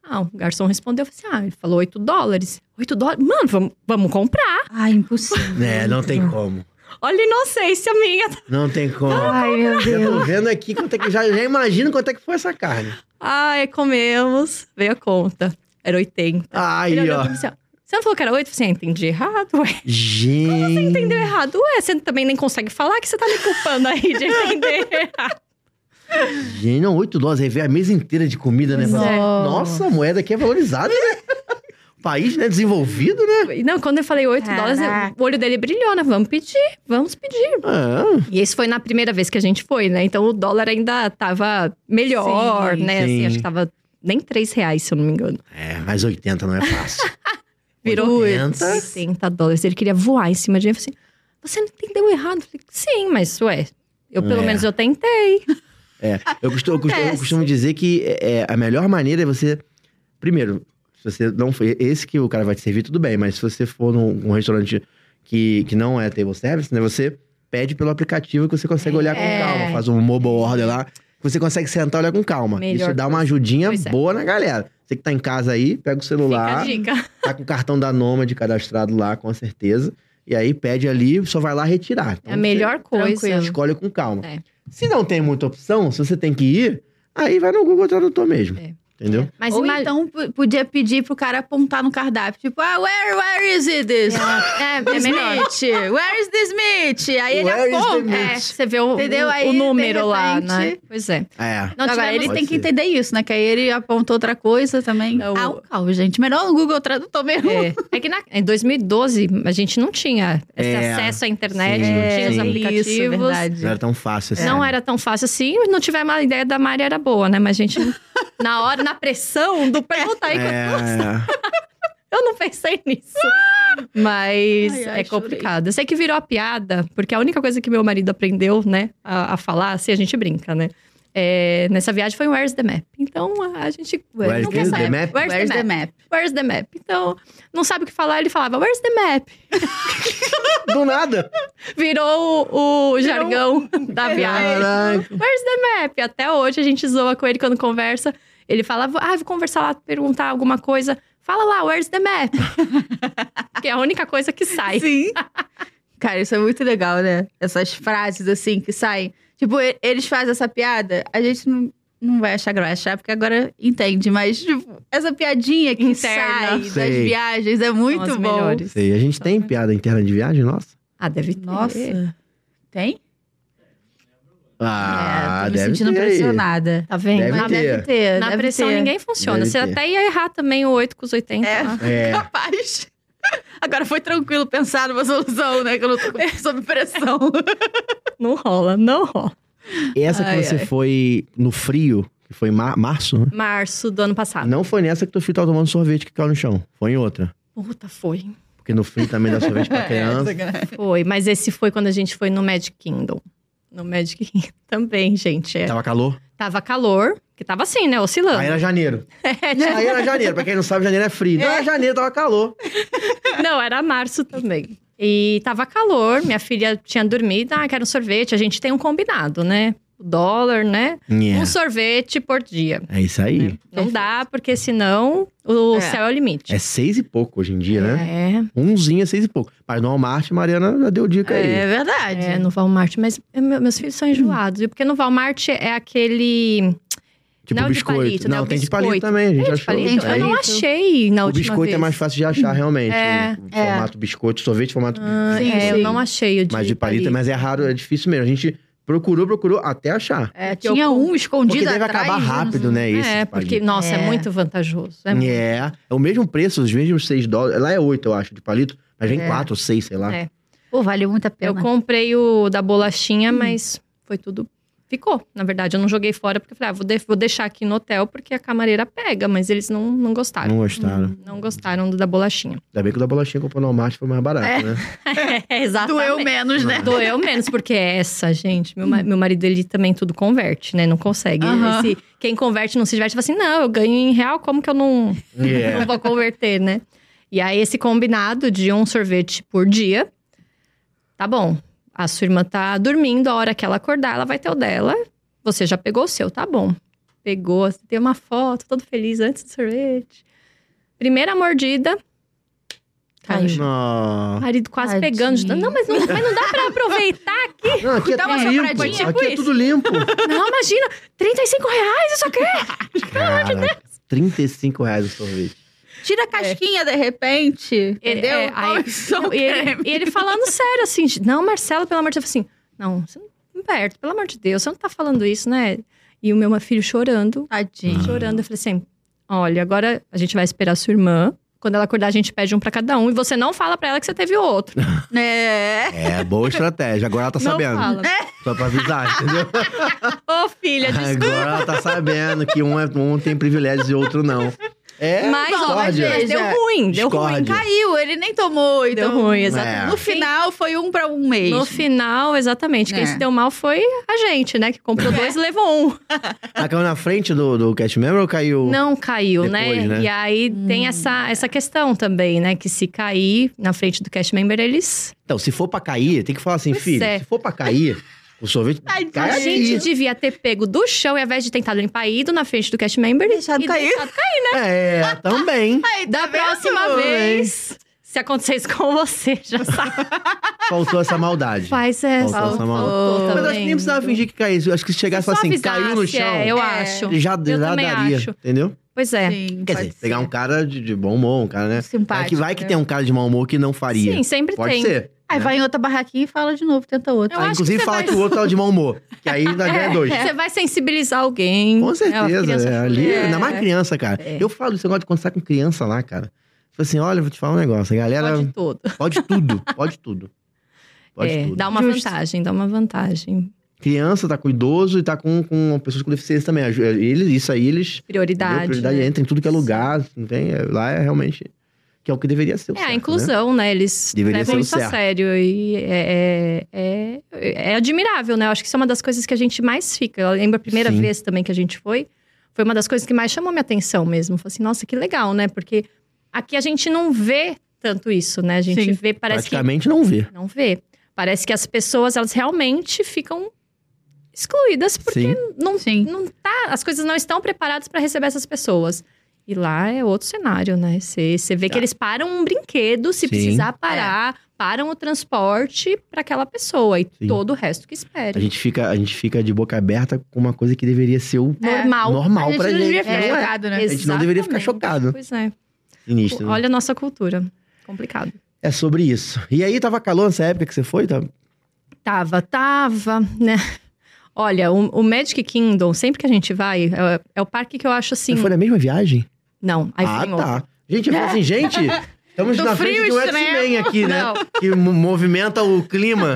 Ah, o garçom respondeu, eu falei assim, ah, ele falou oito dólares. oito dólares? Mano, vamos, vamos comprar. Ai, impossível. É, não tem como. Olha a inocência minha. Não tem como. Ai, meu Já tô Deus. vendo aqui quanto é que já, já imagino quanto é que foi essa carne. Ai, comemos. Veio a conta. Era oitenta. Aí, Ele olhou ó. pra mim assim, ó, você não falou que era oito? Eu falei assim, ah, entendi errado, ué. Gente. Entendeu errado? Ué, você também nem consegue falar que você tá me culpando aí de entender errado. Gente, não, oito dólares. Aí vem a mesa inteira de comida, né? Pois é. Nossa, a moeda aqui é valorizada, né? País, né? Desenvolvido, né? E Não, quando eu falei oito Caraca. dólares, o olho dele brilhou, né? Vamos pedir, vamos pedir. Ah, E esse foi na primeira vez que a gente foi, né? Então o dólar ainda tava melhor, Sim, né? Assim, sim. acho que tava nem três reais, se eu não me engano. é, mas oitenta não é fácil. Virou oitenta. oitenta dólares. Ele queria voar em cima de mim. Eu falei assim, você não entendeu errado? Eu falei, sim, mas ué, eu pelo É. menos eu tentei. É, eu costumo, eu costumo- eu Acontece. costumo dizer que é, a melhor maneira é você... Primeiro, se você não for... Esse que o cara vai te servir, tudo bem. Mas se você for num, num restaurante que, que não é table service, né? Você pede pelo aplicativo que você consegue olhar com É. calma. Faz um mobile order lá, que você consegue sentar e olhar com calma. Melhor Isso dá uma coisa. ajudinha Pois é. boa na galera. Você que tá em casa aí, pega o Fica celular, a dica. tá com o cartão da Nômade cadastrado lá, com certeza. E aí pede ali, só vai lá retirar. É a melhor coisa. Você escolhe com calma. É. Se não tem muita opção, se você tem que ir, aí vai no Google Tradutor mesmo. É. Entendeu? Mas Ou ima- então p- podia pedir pro cara apontar no cardápio. Tipo, ah, where, where is it this? É, é This melhor. meat? Where is this meat? Aí ele Where is the aponta. meat? É, você vê o, Entendeu? o, Aí, o de número lá, repente- né? Pois é. É. Não Agora, tivemos- ele Pode tem que ser. entender isso, né? Que aí ele apontou outra coisa também. Não, Ah, o caos, gente. Melhor no Google Tradutor mesmo. É, é que na- em dois mil e doze a gente não tinha esse É, acesso à internet, sim, não tinha os sim. aplicativos. Isso, verdade. Não era tão fácil assim. Não era tão fácil assim, não tivemos a ideia da Mari era boa, né? Mas a gente, na hora, na pressão do perguntar aí, É, eu não pensei nisso. Mas Ai, ai, é complicado. Eu sei que virou a piada, porque a única coisa que meu marido aprendeu, né, a, a falar, assim, a gente brinca, né? É, nessa viagem foi o Where's the Map. Então a, a gente Where's não quer the saber. map? Where's, Where's the, the map? map? Where's the Map? Então, não sabe o que falar, ele falava Where's the Map? do nada. Virou o, o jargão da viagem. Caraca. Where's the map? Até hoje a gente zoa com ele quando conversa. Ele fala, ah, vou conversar lá, perguntar alguma coisa. Fala lá, where's the map? Que é a única coisa que sai. Sim. Cara, isso é muito legal, né? Essas frases assim que saem. Tipo, e- eles fazem essa piada, a gente não, não vai achar graça, porque agora entende. Mas, tipo, essa piadinha que Interna. sai das Sei. viagens é muito São as bom. melhores. Sei, a gente tem piada interna de viagem, nossa? Ah, deve ter. Nossa. Tem? Ah, é, tô me deve sentindo ter aí. pressionada. Tá vendo? Deve na, Mas ter. deve ter. na deve pressão ter. ninguém funciona. Deve Você ter. até ia errar também o oito com os oitenta. É. lá. É. Capaz. Agora foi tranquilo pensar numa solução, né? Que eu não tô sob pressão. Não rola, não rola. Essa que Ai, você ai. foi no frio, que foi em mar- março, né? Março do ano passado. Não foi nessa que teu filho tava tomando sorvete que caiu no chão. Foi em outra. Puta, foi. Porque no frio também dá sorvete pra É, criança. Foi, mas esse foi quando a gente foi no Magic Kingdom. No Magic Kingdom também, gente. É. Tava calor? Tava calor, que tava assim, né? Oscilando. Aí era janeiro. É, tipo, Aí era janeiro. Pra quem não sabe, janeiro é frio. Não, era janeiro, tava calor. não, era março também. E tava calor, minha filha tinha dormido. Ah, quero um sorvete. A gente tem um combinado, né? O dólar, né? Yeah. Um sorvete por dia. É isso aí. Não dá, porque senão o É. céu é o limite. É seis e pouco hoje em dia, né? É, Umzinho é seis e pouco. Mas no Walmart, Mariana já deu dica aí. É verdade. é, no Walmart. Mas é, meu- meus filhos são enjoados. viu? Porque no Walmart é aquele... Tipo não de biscoito. palito, né? não, O tem de palito biscoito. também. A gente É de achou. palito? Tem de Eu não palito. achei na O última biscoito vez. é mais fácil de achar, realmente. É, o é. formato biscoito, sorvete, formato Ah, Sim, é, eu sim. não achei o de mais de palito, mas é raro, é difícil mesmo. A gente procurou, procurou até achar. É, Porque eu tinha com- um escondido Porque deve atrás. acabar de um- rápido, né? Esse É, de porque, palito. nossa, é, É. muito vantajoso. É muito. É, é o mesmo preço, os mesmos seis dólares. Lá é oito, eu acho, de palito. Mas vem É. quatro ou seis, sei lá. É. Pô, valeu muito a Eu pena. comprei o da bolachinha, mas foi tudo... Ficou, na verdade. Eu não joguei fora, porque eu falei, ah, vou, de- vou deixar aqui no hotel, porque a camareira pega. Mas eles não, não gostaram. Não gostaram. Não gostaram do da bolachinha. Ainda bem que o da bolachinha comprou no Walmart foi mais barato, É. né? É, exatamente. Doeu menos, né? Doeu menos, porque essa, gente, meu, ma- meu marido, ele também tudo converte, né? Não consegue. Aham. Esse- quem converte não se diverte, fala assim, não, eu ganho em real, como que eu não, É. não vou converter, né? E aí, esse combinado de um sorvete por dia, tá bom. A sua irmã tá dormindo, a hora que ela acordar, ela vai ter o dela. Você já pegou o seu, tá bom. pegou, assim, tem uma foto, todo feliz antes do sorvete. Primeira mordida, caiu. Não. Marido quase Tadinho. pegando. Não, mas não, mas não dá pra aproveitar aqui. Não, aqui é Dá tudo uma limpo. sobradinha, tipo Aqui é isso. tudo limpo. Não, imagina, trinta e cinco reais isso aqui. Caraca, trinta e cinco reais o sorvete. Tira a casquinha, de repente, Ele- entendeu? é, aí- Come só o E ele, creme. e ele falando sério, assim, não, Marcelo, pelo amor de Deus, assim, não, você não, Humberto, pelo amor de Deus, você não tá falando isso, né? E o meu filho chorando, Tadinho. chorando, eu falei assim, olha, agora a gente vai esperar a sua irmã, quando ela acordar a gente pede um pra cada um, e você não fala pra ela que você teve o outro. É. É, boa estratégia. Agora ela tá não sabendo. fala. Só pra avisar, entendeu? Ô, filha, desculpa. Agora ela tá sabendo que um, é, um tem privilégios e outro não. É, Mas, ó, mas, discórdia. mas deu ruim, deu ruim. Discórdia. Caiu, ele nem tomou, Deu então... ruim, exatamente. É. No final, foi um pra um mês. No final, exatamente. Quem É. se deu mal foi a gente, né? Que comprou dois e levou um. Ela caiu na frente do, do cast member ou caiu? Não caiu, Depois, né? né? E aí tem essa, essa questão também, né? Que se cair na frente do cast member, eles... Então, se for pra cair, tem que falar assim, Pois filho, é. se for pra cair, o sorvete Tadinho. cai A aqui. gente devia ter pego do chão e ao invés de tentar limpar, ido na frente do cast member Deixado e cair. deixado cair. É, também. Aí, tá Da vendo? próxima vez, se acontecer isso com você, já sabe. Faltou essa maldade. Faz essa. Faltou essa maldade. Faltou Mas também. acho que nem precisava fingir que caísse. Eu acho que se chegasse e Só falasse assim, avisasse, caiu no chão, é, eu É. acho. já, Eu já também daria, acho. entendeu? Pois é. Sim, Quer pode dizer, pegar ser. um cara de, de bom humor, um cara, né? Simpático, Vai que, vai que né? tem um cara de mau humor que não faria. Sim, sempre Pode tem. ser. Aí né? vai em outra barraquinha e fala de novo, tenta outra. Eu Ah, acho inclusive que você fala vai- que o outro tá de mau humor. Que aí ainda ganha dois. Você vai sensibilizar alguém. Com É, a certeza. criança É, ali, é. ainda mais criança, cara. É. Eu falo isso agora de conversar com criança lá, cara. Tipo assim, olha, vou te falar um negócio. A galera Pode tudo. pode tudo. Pode tudo. Pode É, tudo. dá uma Justo. vantagem, dá uma vantagem. Criança tá com idoso e tá com, com pessoas com deficiência também. Eles, isso aí, eles... Prioridade. entendeu? Prioridade né? entra em tudo que é lugar. Não tem, é- lá é realmente... Que é o que deveria ser o É, certo, a né? inclusão, né? Eles Deveria levam ser o isso a certo. sério. E é, é, é, é admirável, né? Eu acho que isso é uma das coisas que a gente mais fica. Eu lembro a primeira Sim. vez também que a gente foi. Foi uma das coisas que mais chamou minha atenção mesmo. Falei assim, nossa, que legal, né? Porque aqui a gente não vê tanto isso, né? A gente Sim. vê, parece que... Praticamente não vê. Não vê. Parece que as pessoas, elas realmente ficam excluídas. Porque Sim. não, Sim. não tá... As coisas não estão preparadas para receber essas pessoas. E lá é outro cenário, né? Você você vê que Tá. eles param um brinquedo, se Sim. precisar parar, param o transporte para aquela pessoa e Sim. todo o resto que A espere. gente, fica, a gente fica de boca aberta com uma coisa que deveria ser o É. Normal. normal A gente pra não gente. devia ficar Não é. chocado, né? A gente não deveria ficar Exatamente. chocado. Pois é. Sinistro, né? Olha a nossa cultura. Complicado. É sobre isso. E aí, tava calor nessa época que você foi? Tá? Tava, tava, né? Olha, o, o Magic Kingdom, sempre que a gente vai, é, é o parque que eu acho assim... Você foi na mesma viagem? Não, aí ah, foi em outro. tá. Gente, eu falo assim, gente, estamos Do na frente frio de um extremo. X-Men aqui, né? Não. Que mo- movimenta o clima.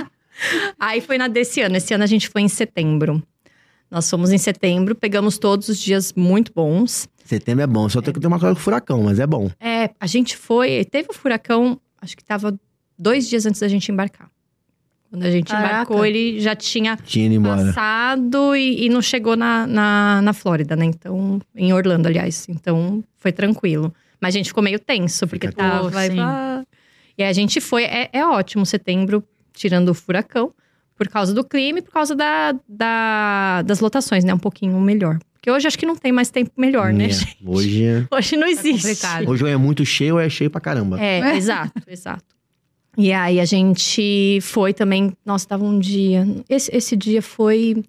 Aí foi na desse ano. Esse ano a gente foi em setembro. Nós fomos em setembro, pegamos todos os dias muito bons. Setembro é bom, só tem que ter uma coisa com furacão, mas é bom. É, a gente foi... Teve o furacão, acho que tava dois dias antes da gente embarcar. Quando a gente Caraca. embarcou, ele já tinha Tinha ido embora. passado e, e não chegou na, na, na Flórida, né? Então, em Orlando, aliás. Então, foi tranquilo. Mas a gente ficou meio tenso, porque Fica tava... tenso. e pá. E a gente foi... É, é ótimo setembro, tirando o furacão. Por causa do clima e por causa da, da- das lotações, né? Um pouquinho melhor. Porque hoje acho que não tem mais tempo melhor, né, É, gente? Hoje, é- Hoje não existe. complicado. hoje ou é muito cheio ou é cheio pra caramba. É, É. exato, exato. E aí a gente foi também. Nossa, tava um dia. Esse, esse dia foi.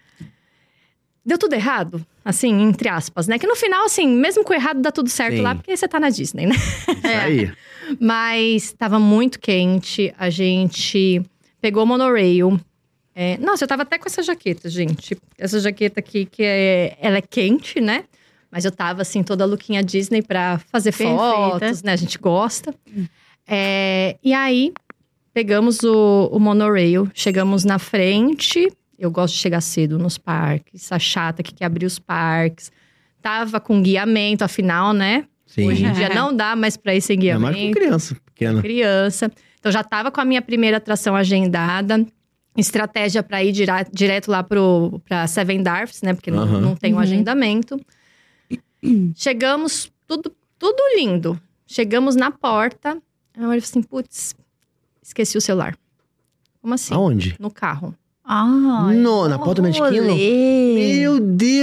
Deu tudo errado, assim, entre aspas, né? Que no final, assim, mesmo com o errado, dá tudo certo Sim. lá, porque você tá na Disney, né? Isso É. aí. Mas tava muito quente, a gente pegou o monorail. É, nossa, eu tava até com essa jaqueta, gente. Essa jaqueta aqui, que é, ela é quente, né? Mas eu tava, assim, toda lookinha Disney pra fazer Perfeita. fotos, né? A gente gosta. É, e aí, pegamos o, o monorail, chegamos na frente. Eu gosto de chegar cedo nos parques. A chata que quer abrir os parques. Tava com guiamento, afinal, né? Sim. Hoje em dia não dá mais pra ir sem É mais com guiamento. criança pequena. Criança. Então já tava com a minha primeira atração agendada. Estratégia pra ir dira- direto lá pro, pra Seven Dwarfs, né? Porque não, Aham. não tem um Uhum. agendamento. Chegamos, tudo, tudo lindo. Chegamos na porta. Eu falei assim, putz, esqueci o celular. Como assim? Aonde? No carro. Ah, No, na porta do Magic Kingdom? rolê. Meu Deus!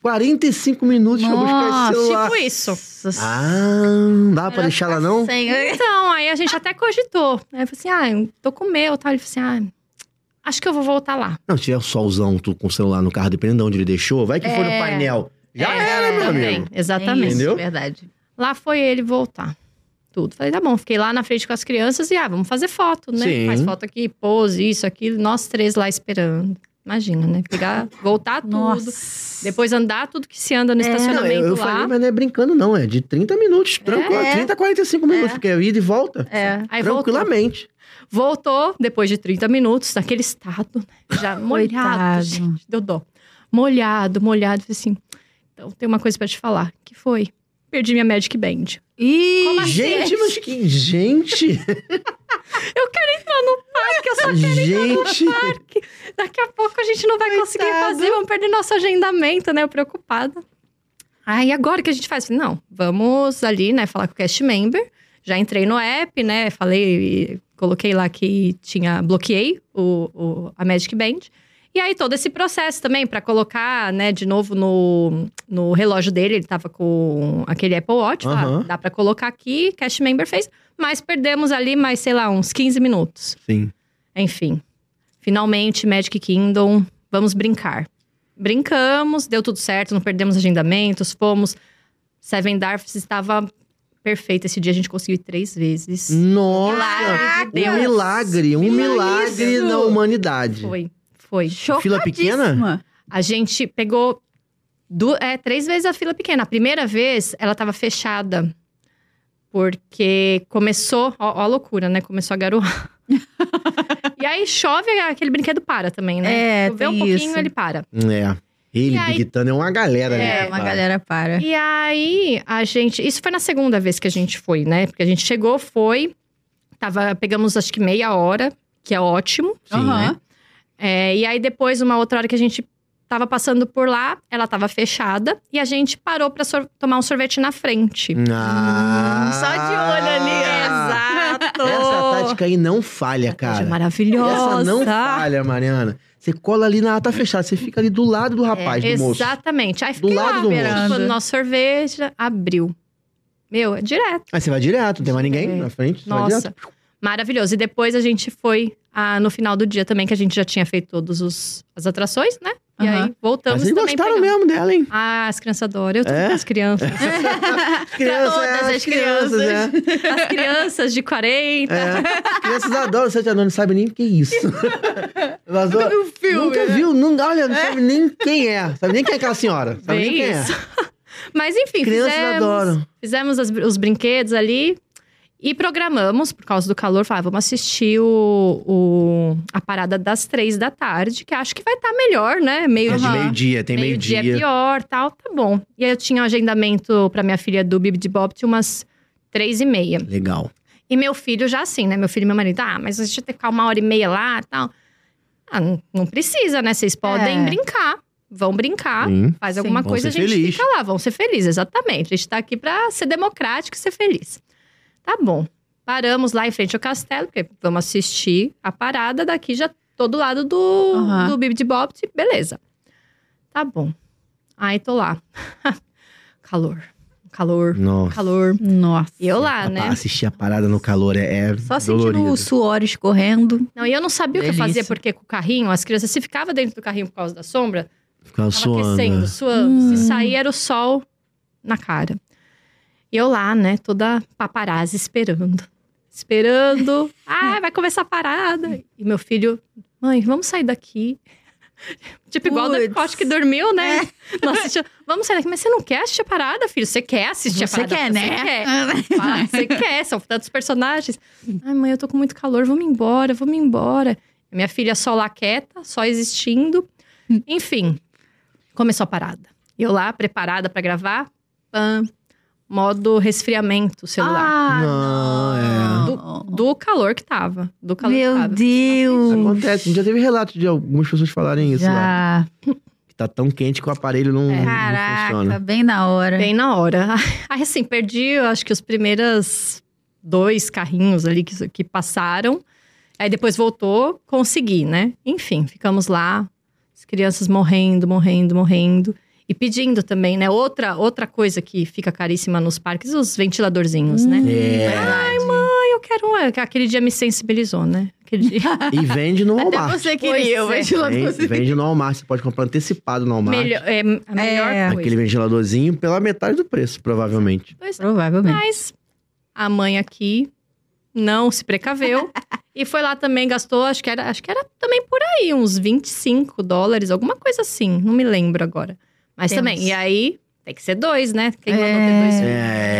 quarenta e cinco minutos pra buscar esse Nossa, celular. Tipo isso. Nossa, Ah, não dá pra deixar lá não? sem- Então, aí a gente até cogitou. Aí eu falei assim, ah, eu tô com o meu, tal. Ele falou assim, ah, acho que eu vou voltar lá. Não, se tiver o solzão, tu com o celular no carro, dependendo de onde ele deixou, vai que foi no É. painel. Já É, era, meu também, amigo. exatamente. Isso, Entendeu? verdade. Lá foi ele voltar. Tudo. Falei, tá bom. Fiquei lá na frente com as crianças e, ah, vamos fazer foto, né? Sim. Faz foto aqui, pose, isso, aquilo. Nós três lá esperando. Imagina, né? Pegar, voltar tudo. Nossa. Depois andar tudo que se anda no É. Não, estacionamento eu, eu lá. falei, mas não é brincando não, é de trinta minutos, tranquilo. É. trinta, quarenta e cinco minutos, É. porque é ida e volta. É. Aí voltou. Tranquilamente. Voltou, depois de trinta minutos, naquele estado, né? Já molhado, Coitado. gente. Deu dó. Molhado, molhado. Falei assim, então tem uma coisa pra te falar. Que foi? Perdi minha Magic Band. Ih, Como assim? Gente, mas que... Gente! Eu quero entrar no parque, eu só gente! parque. Daqui a pouco a gente não vai conseguir Coitado. fazer, vamos perder nosso agendamento, né? Eu preocupada. Aí agora o que a gente faz? Falei, não, vamos ali, né, falar com o cast member. Já entrei no app, né, falei, coloquei lá que tinha, bloqueei o, o, a Magic Band. E aí todo esse processo também, pra colocar, né, de novo no, no relógio dele, ele tava com aquele Apple Watch, lá, Aham. dá pra colocar aqui, cast member fez. Mas perdemos ali mais, sei lá, uns quinze minutos. Sim. Enfim, finalmente, Magic Kingdom, vamos brincar. Brincamos, deu tudo certo, não perdemos agendamentos, fomos. Seven Dwarfs estava perfeito. Esse dia a gente conseguiu ir três vezes. Nossa! Milagre de Um Deus. milagre, um Que milagre isso? na humanidade. Foi, foi. Fila pequena? chocadíssima. A gente pegou du- é, três vezes a fila pequena. A primeira vez, ela estava fechada. Porque começou... Ó, ó a loucura, né? Começou a garoar. E aí chove, aquele brinquedo para também, né? É, Chover um tem pouquinho, isso. ele para. É. Ele, E aí- Big Thunder, é uma galera ali. É, que uma para. galera para. E aí, a gente... Isso foi na segunda vez que a gente foi, né? Porque a gente chegou, foi... Tava, pegamos acho que meia hora, que é ótimo. Sim, Aham. né? É, e aí, depois, uma outra hora que a gente tava passando por lá, ela tava fechada. E a gente parou pra sor- tomar um sorvete na frente. Ah, Hum, só de olho ali, ó. Exato! Essa tática aí não falha, Estratégia cara. maravilhosa. Essa não falha, Mariana. Você cola ali na ata fechada, você fica ali do lado do rapaz, do moço. Exatamente. Aí fiquei lado lá, do moço. esperando o nosso sorvete. Abriu. Meu, é direto. Aí você vai direto, não tem mais ninguém É. na frente, você vai Nossa, direto. maravilhoso. E depois a gente foi ah, no final do dia também, que a gente já tinha feito todas as atrações, né? E Aham. aí voltamos Mas vocês também gostaram pegando. mesmo dela, hein? Ah, as crianças adoram. Eu tô É? com as crianças. Crianças, todas é, as crianças. é. As crianças de quarenta. É. As crianças adoram sete anos, não sabem nem o que é isso. Mas, ó, viu o filme, nunca né? viu, não, olha, não sabe nem quem é. Sabe nem quem é aquela senhora. Sabe nem Bem quem isso. é. Mas enfim, Crianças fizemos, adoram. fizemos as- os brinquedos ali. E programamos, por causa do calor, falar, ah, vamos assistir o, o- a parada das três da tarde, que acho que vai estar melhor, né? Meio É de Aham. meio-dia, tem meio-dia meio-dia. é pior, tal, tá bom. E aí eu tinha um agendamento pra minha filha do Bibi de Bob, tinha umas três e meia. Legal. E meu filho já assim, né? Meu filho e meu marido, ah, mas a gente tem que ficar uma hora e meia lá e tal. Ah, não, não precisa, né? Vocês podem É. brincar. Vão brincar, Sim. faz Sim. alguma Vão coisa, a ser gente feliz. fica lá. Vão ser felizes, exatamente. A gente tá aqui pra ser democrático e ser feliz. Tá bom. Paramos lá em frente ao castelo, porque vamos assistir a parada daqui já todo lado do, Aham. do Bibi de Bob. Beleza. Tá bom. Aí tô lá. Calor. Calor. Nossa. Calor. Nossa. E eu lá, Rapaz, né? assistir a parada no calor é, é Só sentindo dolorido. o suor escorrendo. Não, e eu não sabia o que eu Delícia. fazia, porque com o carrinho, as crianças, se ficava dentro do carrinho por causa da sombra, Ficava tava suando. aquecendo, suando. Hum. Se sair, era o sol na cara. E eu lá, né, toda paparazzi esperando. Esperando. Ah, vai começar a parada. E meu filho, mãe, vamos sair daqui. Tipo, igual o Puts. Decote que dormiu, né? Não assistiu. Vamos sair daqui. Mas você não quer assistir a parada, filho? Você quer assistir a Você parada? quer, né? Você quer. Fala, você quer, são tantos personagens. Ai, mãe, eu tô com muito calor, vamos embora, vamos embora. Minha filha só lá quieta, só existindo. Enfim, começou a parada. Eu lá, preparada pra gravar, pam, modo resfriamento celular. Ah, Não, é. não. Do calor que tava. Do calor que Meu tava. Deus. Acontece. Já teve relato de algumas pessoas falarem isso lá. Já. Que tá tão quente que o aparelho não, não Caraca, funciona. bem na hora. Bem na hora. Aí, assim, perdi, eu acho que os primeiros dois carrinhos ali que, que passaram. Aí depois voltou, consegui, né? Enfim, ficamos lá. As crianças morrendo, morrendo, morrendo. E pedindo também, né? Outra, outra coisa que fica caríssima nos parques, os ventiladorzinhos, né? É. Ai, mãe, eu quero um. Aquele dia me sensibilizou, né? Aquele dia. E vende no Até Walmart. você queria o Pois é. ventilador. Vende, vende no Walmart. Você pode comprar antecipado no Walmart. Melhor, é a melhor É. coisa. Aquele ventiladorzinho pela metade do preço, provavelmente. Pois é. Provavelmente. Mas a mãe aqui não se precaveu. E foi lá também, gastou, acho que, era, acho que era também por aí, uns vinte e cinco dólares, alguma coisa assim. Não me lembro agora. Mas Temos. também, e aí, tem que ser dois, né? Quem É. mandou ter dois filhos?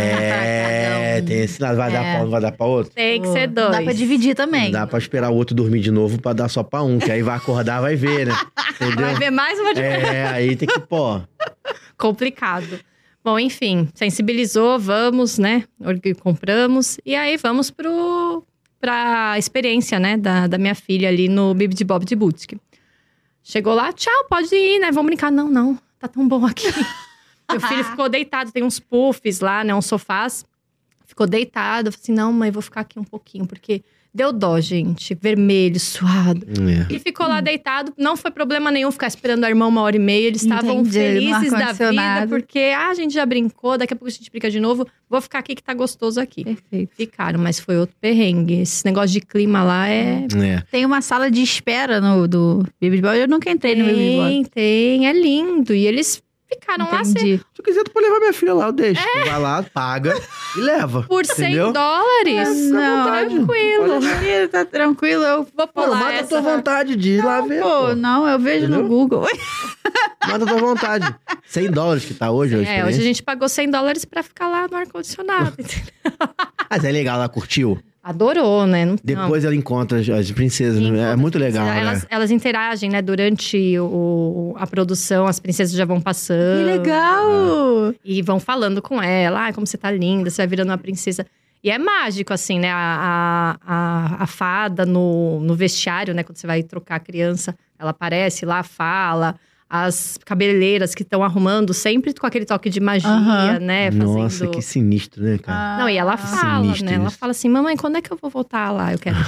É, Cada um. tem esse lado. Vai dar É. pra um, vai dar pra outro. Tem que Pô, ser dois. Dá pra dividir também. Não dá pra esperar o outro dormir de novo pra dar só pra um, que aí vai acordar, vai ver, né? Entendeu? Vai ver mais uma de É, aí tem que, pô. complicado. Bom, enfim, sensibilizou, vamos, né? Org- Compramos. E aí, vamos pro, pra experiência, né? Da, da minha filha ali no Bibi de Bob de Boutique. Chegou lá, tchau, pode ir, né? Vamos brincar. Não, não, tá tão bom aqui. Meu filho ficou deitado, tem uns puffs lá, né? Uns sofás. Ficou deitado. Eu falei assim, não, mãe, vou ficar aqui um pouquinho. Porque deu dó, gente. Vermelho, suado. É. E ficou lá deitado. Não foi problema nenhum ficar esperando a irmã uma hora e meia. Eles estavam Entendi, no felizes da vida. ar-condicionado. Porque, ah, a gente já brincou. Daqui a pouco a gente brinca de novo. Vou ficar aqui que tá gostoso aqui. Perfeito. Ficaram, mas foi outro perrengue. Esse negócio de clima lá é... É. Tem uma sala de espera no do Baby Boy. Eu nunca entrei no Baby Boy. Tem, tem. É lindo. E eles ficaram lá assim, Entendi. Se eu quiser, tu pode levar minha filha lá, eu deixo. Tu vai lá, paga e leva. por cem entendeu? dólares. Não, tranquilo. Ih, tá tranquilo, eu vou Pô, pular mata a essa. tua vontade de ir lá ver. Pô, Pô. não, eu vejo Entendeu? no Google. Mata a tua vontade. cem dólares que tá hoje, hoje. É, hoje a gente pagou cem dólares pra ficar lá no ar-condicionado. Mas é legal, ela curtiu. Adorou, né? Não, Depois ela encontra as- as princesas, né? É muito legal, elas, né? elas interagem, né? Durante o, a produção, as princesas já vão passando. Que legal! E vão falando com ela. Ah, como você tá linda, você vai virando uma princesa. E é mágico, assim, né? A, a, a, a fada no, no vestiário, né? Quando você vai trocar a criança, ela aparece lá, fala. As cabeleireiras que estão arrumando, sempre com aquele toque de magia, Aham. né? Nossa, Fazendo... que sinistro, né, cara? Não, e ela Ah. fala, Sinistro né? Ela isso. fala assim, mamãe, quando é que eu vou voltar lá? Eu quero.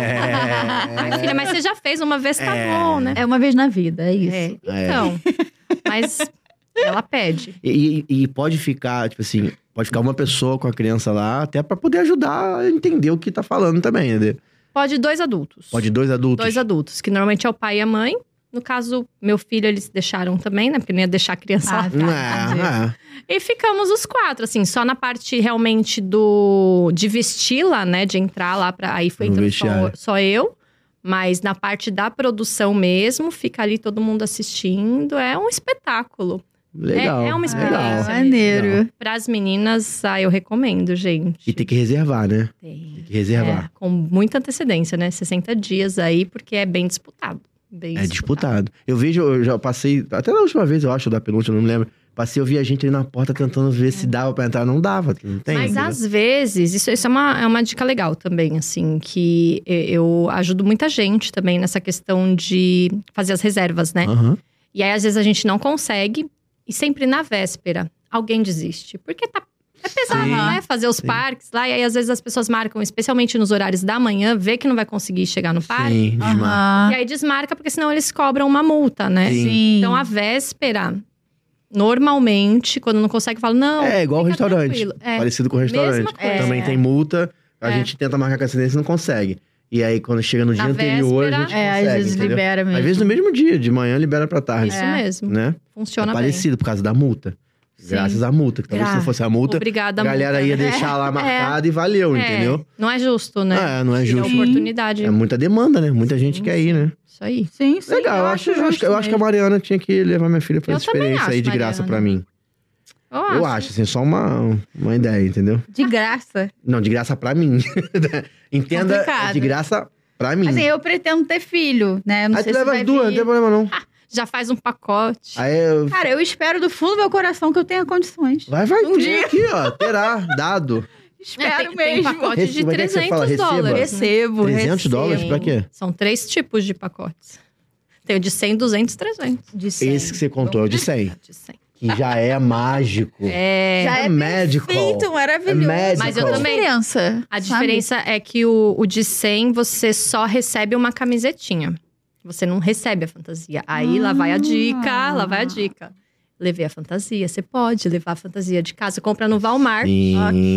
Ai, É. filha, mas você já fez uma vez, tá É. bom, né? É uma vez na vida, é isso. É, então. Mas ela pede. E, e- e pode ficar, tipo assim, pode ficar uma pessoa com a criança lá, até pra poder ajudar a entender o que tá falando também, né? Pode dois adultos. Pode dois adultos. Dois adultos, que normalmente é o pai e a mãe. No caso, meu filho, eles deixaram também, né? Porque não ia deixar a criança lá. Ah, É, é. E ficamos os quatro, assim, só na parte realmente do de vesti-la, né? De entrar lá pra. Aí foi No entrando só, vestiário. só eu. Mas na parte da produção mesmo, fica ali todo mundo assistindo. É um espetáculo. Legal. É- é uma legal. experiência. maneiro. Para as meninas, ah, eu recomendo, gente. E tem que reservar, né? Tem. Tem que reservar. É, com muita antecedência, né? sessenta dias aí, porque é bem disputado. Bem É disputado. Eu vejo, eu já passei, até na última vez, eu acho, da penúltima, não me lembro. Passei, eu vi a gente ali na porta tentando ver se dava pra entrar. Não dava, não tem. Mas entendeu? às vezes, isso, isso é, uma, é uma dica legal também, assim, que eu ajudo muita gente também nessa questão de fazer as reservas, né? Aham. E aí, às vezes, a gente não consegue, e sempre na véspera, alguém desiste. Porque tá, é pesado, Sim, né? Fazer os sim. parques lá, e aí, às vezes, as pessoas marcam, especialmente nos horários da manhã, vê que não vai conseguir chegar no parque. Sim, desmarca. Aham. E aí desmarca, porque senão eles cobram uma multa, né? Sim. Sim. Então, a véspera, normalmente, quando não consegue, fala, não, É igual o fica restaurante. tranquilo. É. Parecido com o restaurante. Mesma coisa. Também É. tem multa, a É. gente tenta marcar com antecedência e não consegue. E aí, quando chega no dia Na anterior, a véspera, gente É, consegue, às vezes entendeu? libera mesmo. Às vezes no mesmo dia, de manhã libera pra tarde, Isso É. mesmo. né? Funciona é bem. parecido, por causa da multa. Sim. Graças à multa. Que talvez se não Gra- fosse a multa, Obrigada, a galera multa, ia né? deixar lá marcado e valeu, É, entendeu? Não é justo, né? É, não é Tira a justo. oportunidade. É muita demanda, né? Muita gente Sim, quer ir, né? Isso aí. Sim, sim. Legal, eu acho, eu acho, eu acho que a Mariana tinha que levar minha filha pra Eu essa também experiência acho, aí de graça Mariana. pra mim. Eu, Eu acho, assim, só uma, uma ideia, entendeu? De graça. Não, de graça pra mim. Entenda, Complicado. de graça pra mim. Assim, eu pretendo ter filho, né? Não Aí sei tu se leva vai as duas, não vir. tem problema não. Já faz um pacote. Aí eu... Cara, eu espero do fundo do meu coração que eu tenha condições. Vai, vai Um ter dia. aqui, ó. Terá, dado. Espero É, tem, tem mesmo. pacote Rece- de como é que você fala? trezentos Receba? dólares. né? Recebo, trezentos recebo. dólares pra quê? São três tipos de pacotes. Tem o de cem, duzentos, trezentos. De cem. Esse que você contou é o de cem. De cem. Que já é mágico. É. Já É é magical. perfeito, maravilhoso. É magical. Mas eu Qual a também- diferença? A sabe? diferença é que o, o de cem, você só recebe uma camisetinha. Você não recebe a fantasia. Aí, lá vai a dica, lá vai a dica. Levei a fantasia. Você pode levar a fantasia de casa, compra no Walmart. Sim.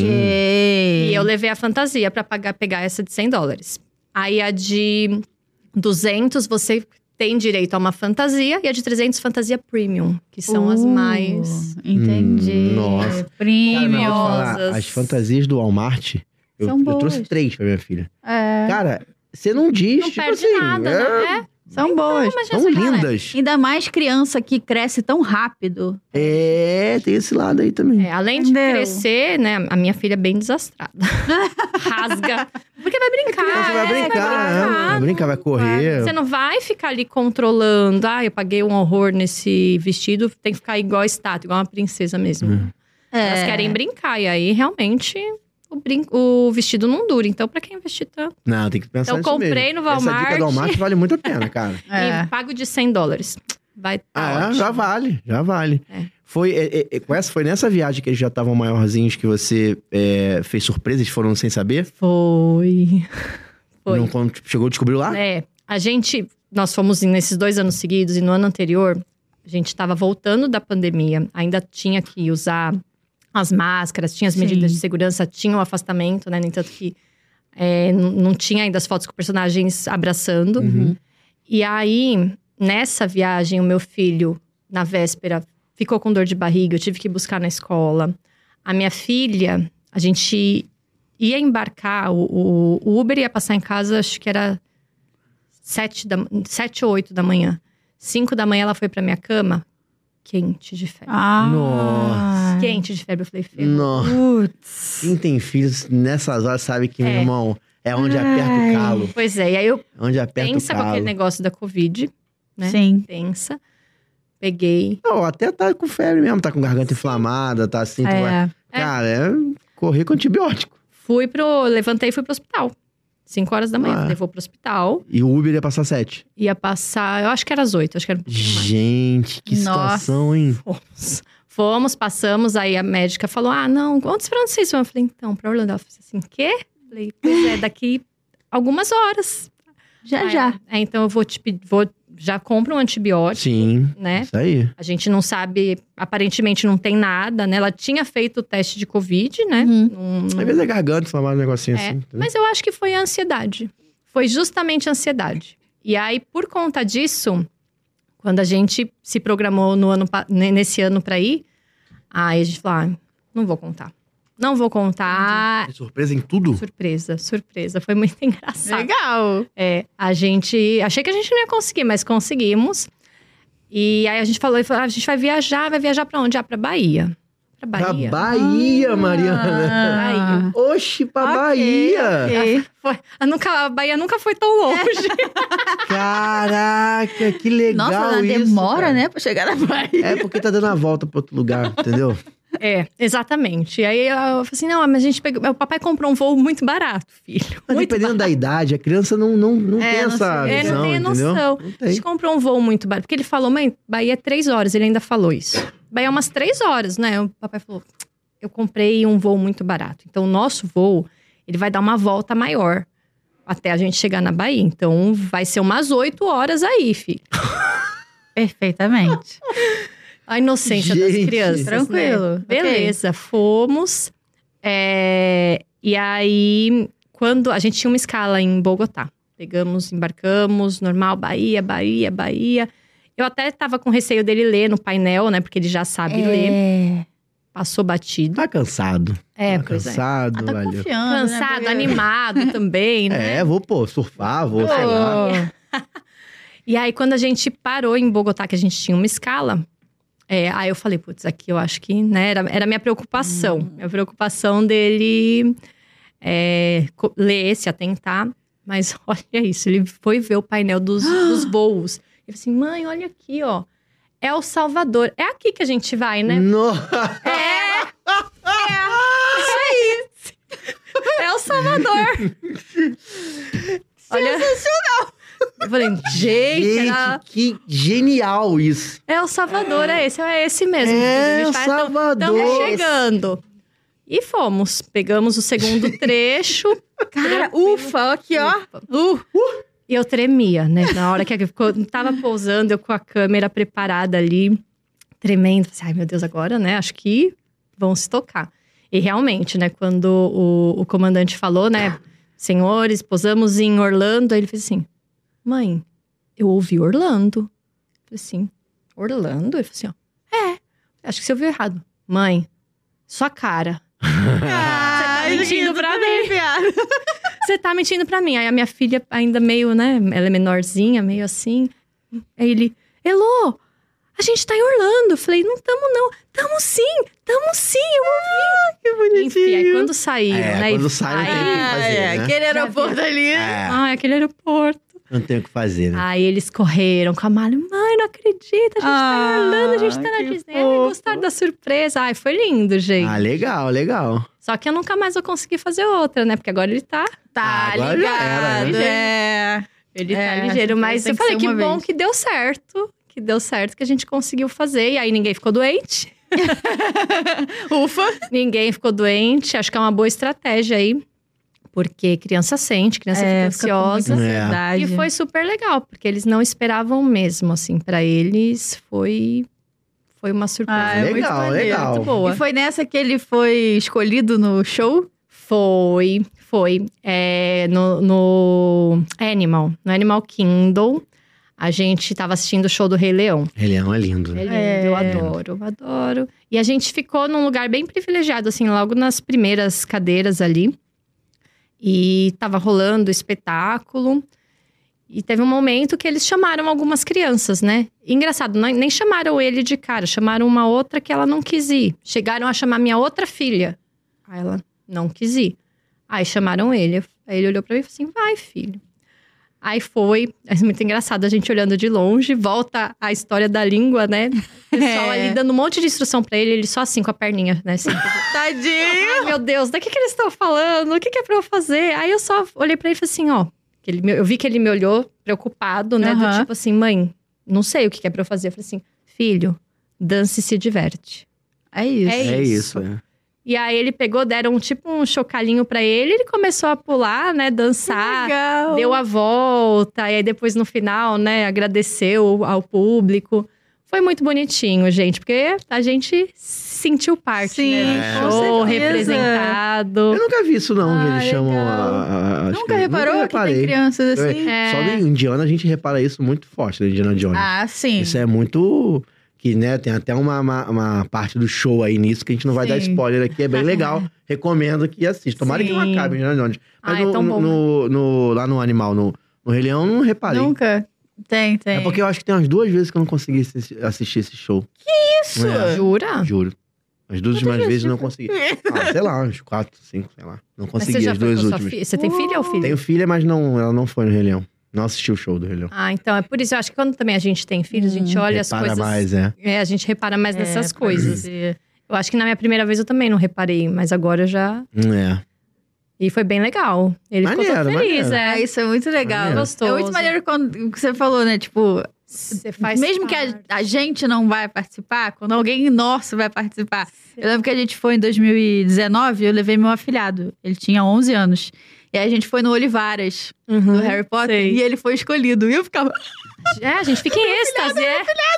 Ok. E eu levei a fantasia pra pagar, pegar essa de cem dólares. Aí a de duzentos, você tem direito a uma fantasia. E a de trezentos, fantasia premium. Que são as Uh, mais… Entendi. Hum, nossa. Cara, Premium. mas eu vou te falar, Premiosas. as fantasias do Walmart, eu, São eu boas. trouxe três pra minha filha. É, Cara, você não diz, Não tipo perde assim, nada, é, né? É. são boas. Mas são já- lindas. Ainda mais criança que cresce tão rápido. É, tem esse lado aí também. É, além de Entendeu? crescer, né? A minha filha é bem desastrada. Rasga. Porque vai brincar. Criança vai é, brincar, né? vai brincar, vai correr. Você não vai ficar ali controlando. Ah, eu paguei um horror nesse vestido. Tem que ficar igual a estátua, igual uma princesa mesmo. Hum. Elas É. querem brincar. E aí, realmente, o, brin- o vestido não dura. Então, pra quem investir tanto? Não, tem que pensar Eu nisso comprei mesmo. no Walmart. Essa dica do Walmart vale muito a pena, cara. É. E pago de cem dólares. Vai tá Ah, é? ótimo. Já vale, já vale. É. Foi, é, é, com essa, foi nessa viagem que eles já estavam maiorzinhos que você é, fez surpresa, eles foram sem saber? Foi. Foi. Não, quando chegou, descobriu lá? É, a gente, nós fomos nesses dois anos seguidos e no ano anterior, a gente estava voltando da pandemia, ainda tinha que usar as máscaras, tinha as Sim. medidas de segurança, tinha o afastamento, né? No entanto que é, n- não tinha ainda as fotos com personagens abraçando. Uhum. E aí, nessa viagem, o meu filho, na véspera, ficou com dor de barriga, eu tive que buscar na escola. A minha filha, a gente ia embarcar, o, o- o Uber ia passar em casa, acho que era sete, da, sete ou oito da manhã. Cinco da manhã ela foi pra minha cama, quente de febre. Ah. Nossa. Quente de febre, eu falei, ferrou. Nossa. Putz. Quem tem filhos nessas horas sabe que, meu É. irmão, é onde aperta o Ai. calo. Pois é, e aí eu Onde aperta pensa o com calo. aquele negócio da Covid, né? Sim. Pensa. Peguei. Não, até tá com febre mesmo, tá com garganta inflamada, tá assim. tu vai- É. Cara, é correr com antibiótico. Fui pro. Levantei e fui pro hospital. Cinco horas da manhã. Ah. Levou pro hospital. E o Uber ia passar sete. Ia passar. Eu acho que era às oito, acho que era um pouquinho mais. Gente, que Nossa. situação, hein? Fomos. Fomos, passamos, aí a médica falou: ah, não, onde pra onde vocês vão? Eu falei, então, pra Orlando. Ela falou assim, quê? Eu falei, pois é, daqui algumas horas. Já, Aí, já. É, então eu vou te pedir, vou, já compra um antibiótico, Sim, né? isso aí. A gente não sabe, aparentemente não tem nada, né? Ela tinha feito o teste de Covid, né? Uhum. Não- não- Às vezes é garganta, inflamado, um negocinho É, assim. entendeu? mas eu acho que foi a ansiedade. Foi justamente a ansiedade. E aí, por conta disso, quando a gente se programou no ano, pa- ne- nesse ano pra ir, aí a gente falou, ah, não vou contar. Não vou contar. Tem surpresa em tudo? Surpresa, surpresa. Foi muito engraçado. Legal. É, a gente… Achei que a gente não ia conseguir, mas conseguimos. E aí a gente falou, falou, ah, a gente vai viajar, vai viajar pra onde? Ah, pra Bahia. Pra Pra Bahia. Bahia, Mariana. Ah. Oxi, pra Ok, Bahia. ok. Foi, a, nunca, a Bahia nunca foi tão longe. Caraca, que legal Nossa, ela isso, demora, cara. né, pra chegar na Bahia. É porque tá dando a volta pra outro lugar, entendeu? É, exatamente. E aí eu falei assim: não, mas a gente pegou. O papai comprou um voo muito barato, filho. Mas Muito dependendo da idade, a criança não, não, não É, tem não essa sei. É, visão, não tem a entendeu? noção. Não A tem. gente comprou um voo muito barato. Porque ele falou, mãe, Bahia é três horas. Ele ainda falou isso. Bahia é umas três horas, né? O papai falou: eu comprei um voo muito barato. Então, o nosso voo, ele vai dar uma volta maior até a gente chegar na Bahia. Então, vai ser umas oito horas aí, filho. Perfeitamente. A inocência das Gente. crianças. Tranquilo, né? Beleza, fomos. É, e aí, quando a gente tinha uma escala em Bogotá. Pegamos, embarcamos, normal, Bahia, Bahia, Bahia. Eu até tava com receio dele ler no painel, né? Porque ele já sabe ler. É. Passou batido. Tá cansado. É, tá pois é. cansado, Ah, tá valeu. confiando, né? Cansado, Porque- animado também, né? É, vou, pô, surfar, vou, sei lá. Oh. E aí, quando a gente parou em Bogotá, que a gente tinha uma escala, é, aí eu falei, putz, aqui eu acho que, né, era, era a minha preocupação. Hum. Minha preocupação dele é, co- ler, se atentar. Mas olha isso, ele foi ver o painel dos, dos voos. Ele falou assim, mãe, olha aqui, ó. É o Salvador. É aqui que a gente vai, né? Nossa! É! É! Isso! É o Salvador! Olha. Eu falei, gente, Gente, era- que genial isso. é o Salvador, é esse, é esse mesmo. É, filho. o Salvador. Estamos chegando. E fomos. Pegamos o segundo trecho. Cara, ufa, aqui, ó. Uh. E eu tremia, né? Na hora que eu tava pousando, eu com a câmera preparada ali. tremendo. Falei, ai, meu Deus, agora, né? Acho que vão se tocar. E realmente, né? Quando o, o comandante falou, né? Senhores, posamos em Orlando. Aí ele fez assim, mãe, eu ouvi Orlando. Eu falei assim, Orlando? Ele falou assim, ó, é. Acho que você ouviu errado. Mãe, sua cara. Ah, Você tá mentindo pra mim. Você tá mentindo pra mim. Aí a minha filha ainda meio, né? Ela é menorzinha, meio assim. Aí ele, Elô, a gente tá em Orlando. Eu falei, não tamo não. Tamo sim, tamo sim, eu ouvi. Que bonitinho. Enfim, aí quando saíram, É, né? quando e- sai, não tem o que Ah, fazer, é, né? aquele aeroporto ali. É, Ai, aquele aeroporto. não tem o que fazer, né? Aí eles correram com a mala. Mãe, não acredita, a gente tá Ah, em Orlando, a gente tá na que Disney. Ai, fofo. gostaram da surpresa. Ai, foi lindo, gente. Ah, legal, legal. Só que eu nunca mais vou conseguir fazer outra, né? Porque agora ele tá, Tá Ah, agora já era, ligado, né? é. ele É, tá ligeiro. Mas tem eu que falei, ser que uma bom vez. que deu certo. Que deu certo, que a gente conseguiu fazer. E aí ninguém ficou doente. Ufa. Ninguém ficou doente. Acho que é uma boa estratégia aí. Porque criança sente, criança É, fica fica com muita ansiosa. É. ansiedade. E foi super legal, porque eles não esperavam mesmo, assim. Pra eles, foi, foi uma surpresa Ah, é muito legal, maneiro, legal. muito boa. E foi nessa que ele foi escolhido no show? Foi, foi. É, no, no Animal, no Animal Kingdom, a gente tava assistindo o show do Rei Leão. Rei Leão é lindo. né? É lindo, É. eu adoro, eu adoro. E a gente ficou num lugar bem privilegiado, assim, logo nas primeiras cadeiras ali. E tava rolando o espetáculo. E teve um momento que eles chamaram algumas crianças, né? E engraçado, não- nem chamaram ele de cara, chamaram uma outra que ela não quis ir. Chegaram a chamar minha outra filha. Aí ela não quis ir. Aí chamaram ele. Aí ele olhou pra mim e falou assim: vai, filho. Aí foi. É muito engraçado a gente olhando de longe. Volta a história da língua, né? O pessoal É. ali dando um monte de instrução pra ele. Ele só assim, com a perninha, né? Assim, Tadinho. Ai, meu Deus, do que, que eles estão falando? O que, que é pra eu fazer? Aí eu só olhei pra ele e falei assim, ó. Que ele, me- eu vi que ele me olhou preocupado, né? Do Aham. tipo assim, mãe, não sei o que, que é pra eu fazer. Eu falei assim, filho, dance e se diverte. É isso. É É isso. isso, é. E aí ele pegou, deram tipo um chocalhinho pra ele. Ele começou a pular, né? Dançar. Legal. Deu a volta. E aí depois no final, né? Agradeceu ao público. Foi muito bonitinho, gente. Porque a gente sentiu parte, Sim, né? com Do show, certeza. representado. Eu nunca vi isso, não, que Ah, eles chamam legal. a, a, as Nunca crianças. reparou que reparei. tem crianças assim? É. Só no Indiana a gente repara isso muito forte, no Indiana Jones. Ah, sim. Isso é muito... Que, né, tem até uma, uma, uma parte do show aí nisso que a gente não vai dar Sim. spoiler aqui. É bem legal. Recomendo que assista. Tomara que não Sim. acabe, Indiana Jones. Mas Ah, é no, tão bom, no, no- lá no Animal, no, no Rei Leão, não reparei. Nunca. Tem, tem. É porque eu acho que tem umas duas vezes que eu não consegui assi- assistir esse show. Isso! É. Jura? Juro. As duas últimas vezes vezes eu não você consegui. Ah, sei lá, uns quatro, cinco, sei lá. Não Mas consegui você já as foi duas com sua últimas. filha? Você tem filha ou filho? Tenho filha, mas não, ela não foi no Rei Leão. Não assistiu o show do Rei Leão. Ah, então é por isso. Eu acho que quando também a gente tem filhos, a gente olha as Repara coisas. mais, é. É, a gente repara mais nessas É, coisas. pode ser. Eu acho que na minha primeira vez eu também não reparei, mas agora eu já. É. E foi bem legal. Ele ficou Maneiro, todo feliz, maneiro. Ah, é. isso é muito legal. Maneiro. Gostoso. É muito maneiro quando o que você falou, né? Tipo, Você faz mesmo que a, parte. a gente não vai participar, quando alguém nosso vai participar. Eu lembro que a gente foi em dois mil e dezenove, eu levei meu afilhado. Ele tinha onze anos. E aí a gente foi no Olivaras, Uhum, do Harry Potter, sei. e ele foi escolhido. E eu ficava. É, a gente fica em êxtase, é.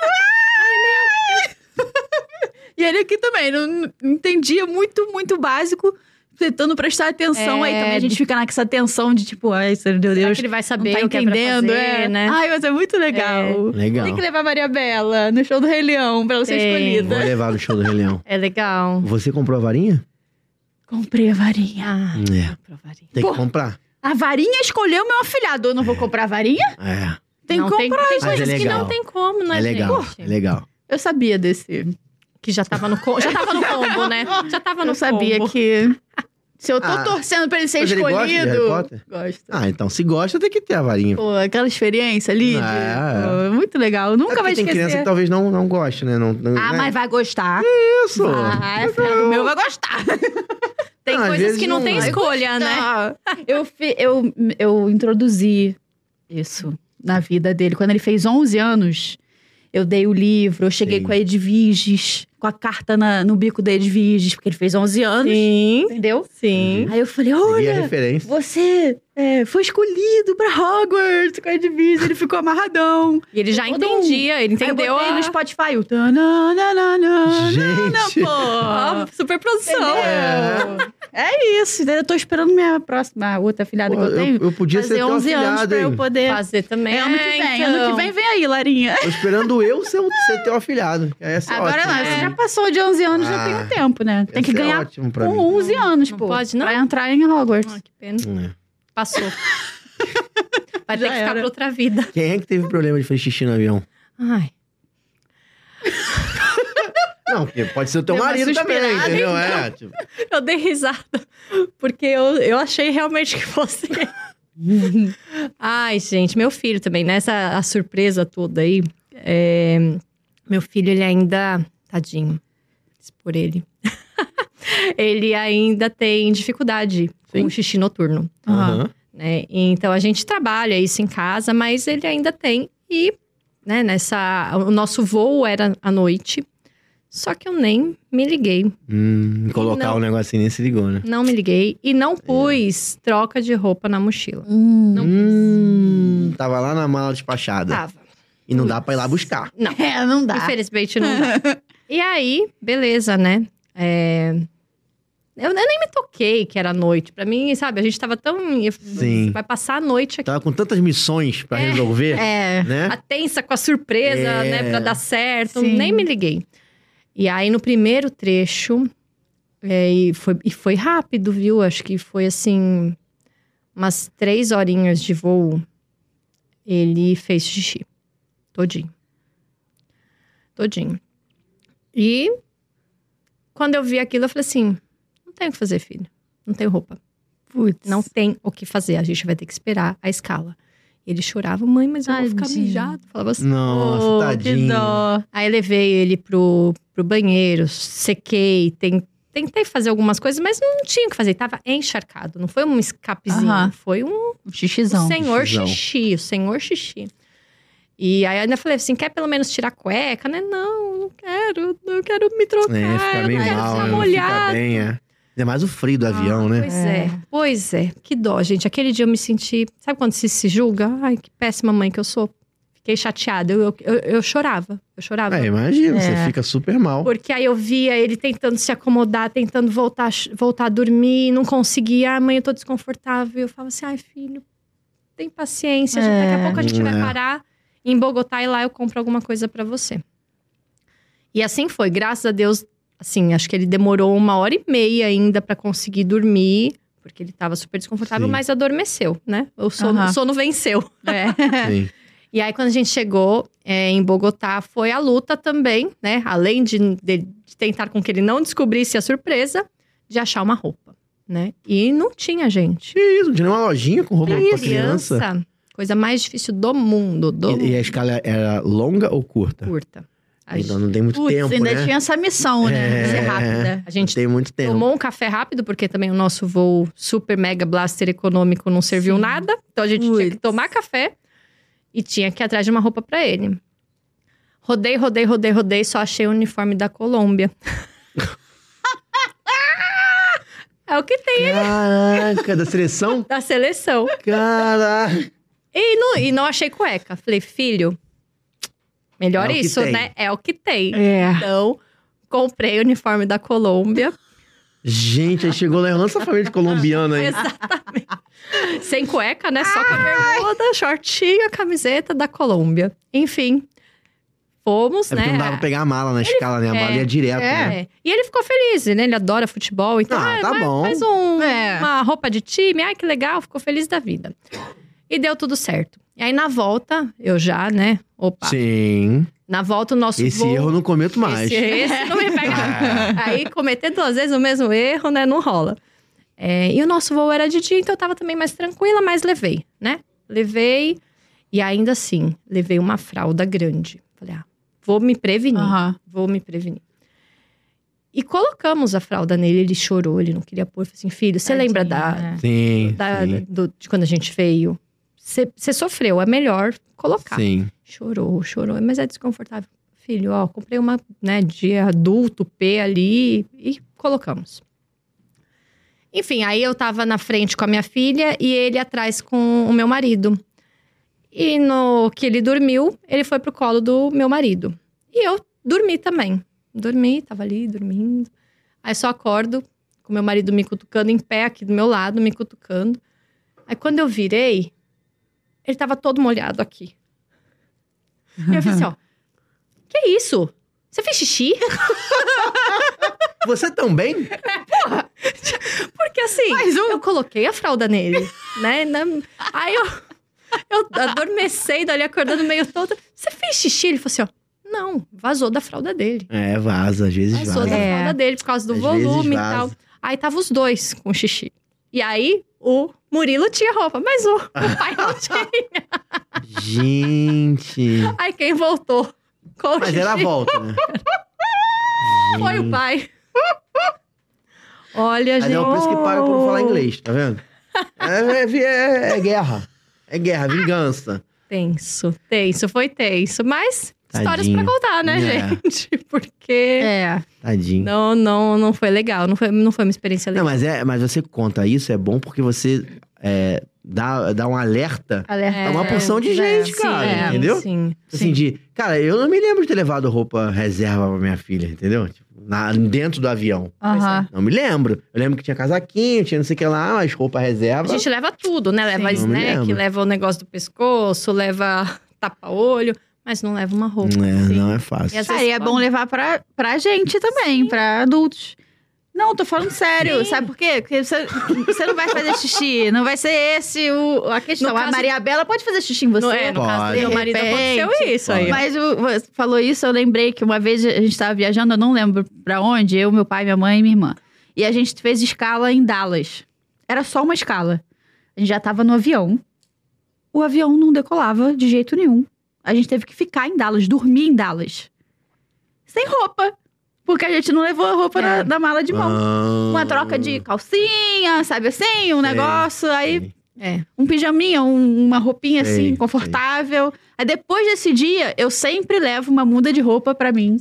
E ele aqui também, não, não entendia muito, muito básico, tentando prestar atenção. É. Aí também a gente fica naquela tensão de tipo, ai, meu Será Deus, que ele vai não saber tá o que é pra entendendo, fazer, é. né? Ai, mas é muito legal. Legal. Tem que levar a Maria Bela no show do Rei Leão pra ela ser Tem. escolhida. Vou levar no show do Rei Leão. É legal. Você comprou a varinha? Comprei a varinha. Ah, É. provaria. Tem Pô. que comprar. A varinha escolheu meu afilhado. Eu não vou comprar a varinha? É. Tem não que tem, comprar. tem Mas é coisas que legal. não tem como, né, É legal, gente? é legal. Eu sabia desse. Que já tava no, co- já tava no combo, né? Já tava no Eu sabia combo. que se eu tô Ah. torcendo pra ele ser Mas ele gosta de escolhido. Harry Potter? Gosto. Ah, então se gosta, tem que ter a varinha. Pô, aquela experiência ali. de- É, é. pô, muito legal. É Nunca porque vai tem esquecer. criança que talvez não, não goste, né? Não, não, Ah, né? mas vai gostar. Isso! Vai, o meu vai gostar. Tem Ah, às coisas vezes que não, não tem vai escolha, né? Tá. Eu, fi- eu, eu introduzi isso na vida dele. Quando ele fez onze anos, Eu dei o livro, eu cheguei Sim. com a Edviges, com a carta na- no bico da Edviges, porque ele fez onze anos, Sim, entendeu? sim. Aí eu falei, Peguei a olha, referência. você é, foi escolhido pra Hogwarts com a Edviges, ele ficou amarradão. E ele já Todo um- entendia, ele Aí eu entendeu botei a... no Spotify, o tananana, Gente. pô. Ah, super produção. Entendeu? É isso, eu tô esperando minha próxima, a outra filhada Pô, que eu tenho. eu, eu podia ser fazer teu onze anos afilhado, pra eu hein? poder. Fazer também. É ano que vem, então. ano que vem vem aí, Larinha. Tô esperando eu ser, o- ser teu afilhado. Essa é Agora ótimo. não, né? você já passou de onze anos, já Ah, tem um tempo, né? Tem que Essa é ganhar ótimo pra com mim. onze anos, Não pô. pode, não? Pra entrar em Hogwarts. Ah, que pena. É. Passou. Vai ter Já que ficar era. pra outra vida. Quem é que teve problema de fazer xixi no avião? Ai. Não, porque pode ser o teu Deu uma marido também, suspirada, entendeu? É, tipo, Eu dei risada, porque eu, eu achei realmente que fosse. Ai, gente, meu filho também, nessa a surpresa toda aí. é, meu filho, ele ainda. Tadinho. Por ele. Ele ainda tem dificuldade Sim. com o xixi noturno. aham. Né? Então a gente trabalha isso em casa, mas ele ainda tem. E, né, nessa. O nosso voo era à noite. Só que eu nem me liguei. Hum, colocar Não. o negocinho nem se ligou, né? Não me liguei. E não pus troca de roupa na mochila. Hum. Não Hum, tava lá na mala despachada. Tava. E não dá pra ir lá buscar. Não. É, não dá. Infelizmente não dá. E aí, beleza, né? É, Eu, eu nem me toquei que era noite. Pra mim, sabe, a gente tava tão. Sim. Vai passar a noite aqui. Tava com tantas missões pra É. resolver, É. né? A tensa com a surpresa, É. né? Pra dar certo. Sim. Nem me liguei. E aí, no primeiro trecho, é, e, foi, e foi rápido, viu? Acho que foi assim, umas três horinhas de voo. Ele fez xixi. Todinho. Todinho. E quando eu vi aquilo, eu falei assim: não tem o que fazer, filho. Não tenho roupa. Putz. Não tem o que fazer. A gente vai ter que esperar a escala. Ele chorava, mãe, mas eu vou ficar Tadinho. mijado. Falava assim. Nossa, Oh, tadinho. que dó. Aí eu levei ele pro, pro banheiro, sequei, ten- tentei fazer algumas coisas, mas não tinha o que fazer. Tava encharcado. Não foi um escapezinho. Aham. Foi um Um xixizão. senhor xixizão. xixi, o senhor xixi. E aí eu ainda falei assim, quer pelo menos tirar a cueca, né? Não, não quero, não quero me trocar, É, fica eu meio não quero mal, ficar né? Não fica molhado. bem, é. Ainda mais o frio do avião, né? Pois é. É. pois é. Que dó, gente. Aquele dia eu me senti... Sabe quando se se julga? Ai, que péssima mãe que eu sou. Fiquei chateada. Eu, eu, eu, eu chorava. Eu chorava. É, imagina, É. você fica super mal. Porque aí eu via ele tentando se acomodar, tentando voltar, voltar a dormir, não conseguia. Ah, mãe, eu tô desconfortável. Eu falava assim, ai, filho, tem paciência. É. Daqui a pouco a gente vai É. parar em Bogotá e lá eu compro alguma coisa pra você. E assim foi. Graças a Deus, assim, acho que ele demorou uma hora e meia ainda pra conseguir dormir. Porque ele tava super desconfortável, Sim. mas adormeceu, né? O sono, Aham. o sono venceu. É. Sim. E aí, quando a gente chegou é, em Bogotá, foi a luta também, né? Além de, de- de tentar com que ele não descobrisse a surpresa, de achar uma roupa, né? E não tinha, gente. Que isso, tinha uma lojinha com roupa pra criança. Coisa mais difícil do mundo, do E, e a escala era longa ou curta? curta. A Então gente, não tem muito Putz, tempo, ainda né? tinha essa missão, né? É. Ser rápida. a gente Não tem muito tempo. tomou um café rápido, porque também o nosso voo super mega blaster econômico não serviu Sim. nada. Então a gente tinha que Putz. tomar café e tinha que ir atrás de uma roupa pra ele. Rodei, rodei, rodei, rodei, só achei o uniforme da Colômbia. É o que tem Caraca, da seleção? da seleção. Caraca. E não, e não achei cueca. Falei, filho, melhor É o que isso, tem. né? É o que tem. É. Então, comprei o uniforme da Colômbia. Gente, aí chegou lá, nossa família de colombiana aí. Exatamente. Sem cueca, né? Só com a bermuda, shortinho, a camiseta da Colômbia. Enfim, fomos, É porque né? não dava pra pegar a mala na escala, né? A mala é, ia direto, é. né? É. E ele ficou feliz, né? Ele adora futebol. Então, Ah, ah, tá vai- bom. faz um- É. uma roupa de time. Ai, que legal. Ficou feliz da vida. E deu tudo certo. E aí, na volta, eu já, né? Opa. Sim. Na volta, o nosso Esse voo... erro eu não cometo mais. Esse, esse não me pega. Ah. Aí, cometer duas vezes o mesmo erro, né? Não rola. É, e o nosso voo era de dia, então eu tava também mais tranquila, mas levei, né? Levei. E ainda assim, levei uma fralda grande. Falei, ah, vou me prevenir. Aham. Vou me prevenir. E colocamos a fralda nele, ele chorou, ele não queria pôr. Eu falei assim, filho, você Tadinho, lembra da, né? Sim, da- sim. do- de quando a gente veio? Você você sofreu, é melhor colocar. Sim. Chorou, chorou. Mas é desconfortável. Filho, ó, comprei uma, né, de adulto, P ali e colocamos. Enfim, aí eu tava na frente com a minha filha e ele atrás com o meu marido. E no que ele dormiu, ele foi pro colo do meu marido. E eu dormi também. Dormi, tava ali, dormindo. Aí só acordo com meu marido me cutucando em pé aqui do meu lado, me cutucando. Aí quando eu virei, ele tava todo molhado aqui. E eu falei assim, ó, que isso? Você fez xixi? Você também? Porra! Porque assim, um. eu coloquei a fralda nele, né? Na... Aí eu, eu adormecendo ali, acordando meio toda. Você fez xixi? Ele falou assim, ó, não, vazou da fralda dele. É, vaza, às vezes vazou vaza. da É. fralda dele por causa do Às volume e vezes tal. vaza. Aí tava os dois com xixi. E aí, o Murilo tinha roupa, mas o, o pai não tinha. Gente. Aí quem voltou com o Mas xixi era a volta, né? foi o pai. Olha, Mas gente. é por isso que paga por não falar inglês, tá vendo? É, é, é, é guerra. É guerra, vingança. Tenso, tenso, foi tenso. Mas histórias Tadinho. pra contar, né, É. gente? Porque É. Tadinho. não, não, não foi legal. Não foi, não foi uma experiência Não, legal. mas, é, mas você conta isso, é bom porque você é, dá, dá um alerta Alerta. a uma porção de É, gente, sim, cara, é. entendeu? Sim. Assim, de... Cara, eu não me lembro de ter levado roupa reserva pra minha filha, entendeu? Tipo, na, dentro do avião. Aham. Não me lembro. Eu lembro que tinha casaquinho, tinha não sei o que lá, mas roupa reserva... A gente leva tudo, né? Leva Sim. Não me snack, lembro. leva o negócio do pescoço, leva tapa-olho, mas não leva uma roupa. É, assim. não é fácil. E às Ah, e é bom levar pra, pra gente também, pra adultos. Não, tô falando sério. Sim. Sabe por quê? Porque você, você não vai fazer xixi. Não vai ser esse o, a questão. No a caso- Maria Bela pode fazer xixi em você. Não é, no caso do Pode. meu marido De repente. aconteceu isso aí. Mas o- você falou isso, eu lembrei que uma vez a gente tava viajando, eu não lembro pra onde, eu, meu pai, minha mãe e minha irmã. E a gente fez escala em Dallas. Era só uma escala. A gente já tava no avião. O avião não decolava de jeito nenhum. A gente teve que ficar em Dallas, dormir em Dallas. Sem roupa. Porque a gente não levou a roupa na, na mala de mão. Ah, Uma troca de calcinha, sabe assim? Um Sei, negócio. Aí sei. É. um pijaminha, um- uma roupinha Sei, assim, sei. confortável. Aí depois desse dia, eu sempre levo uma muda de roupa pra mim.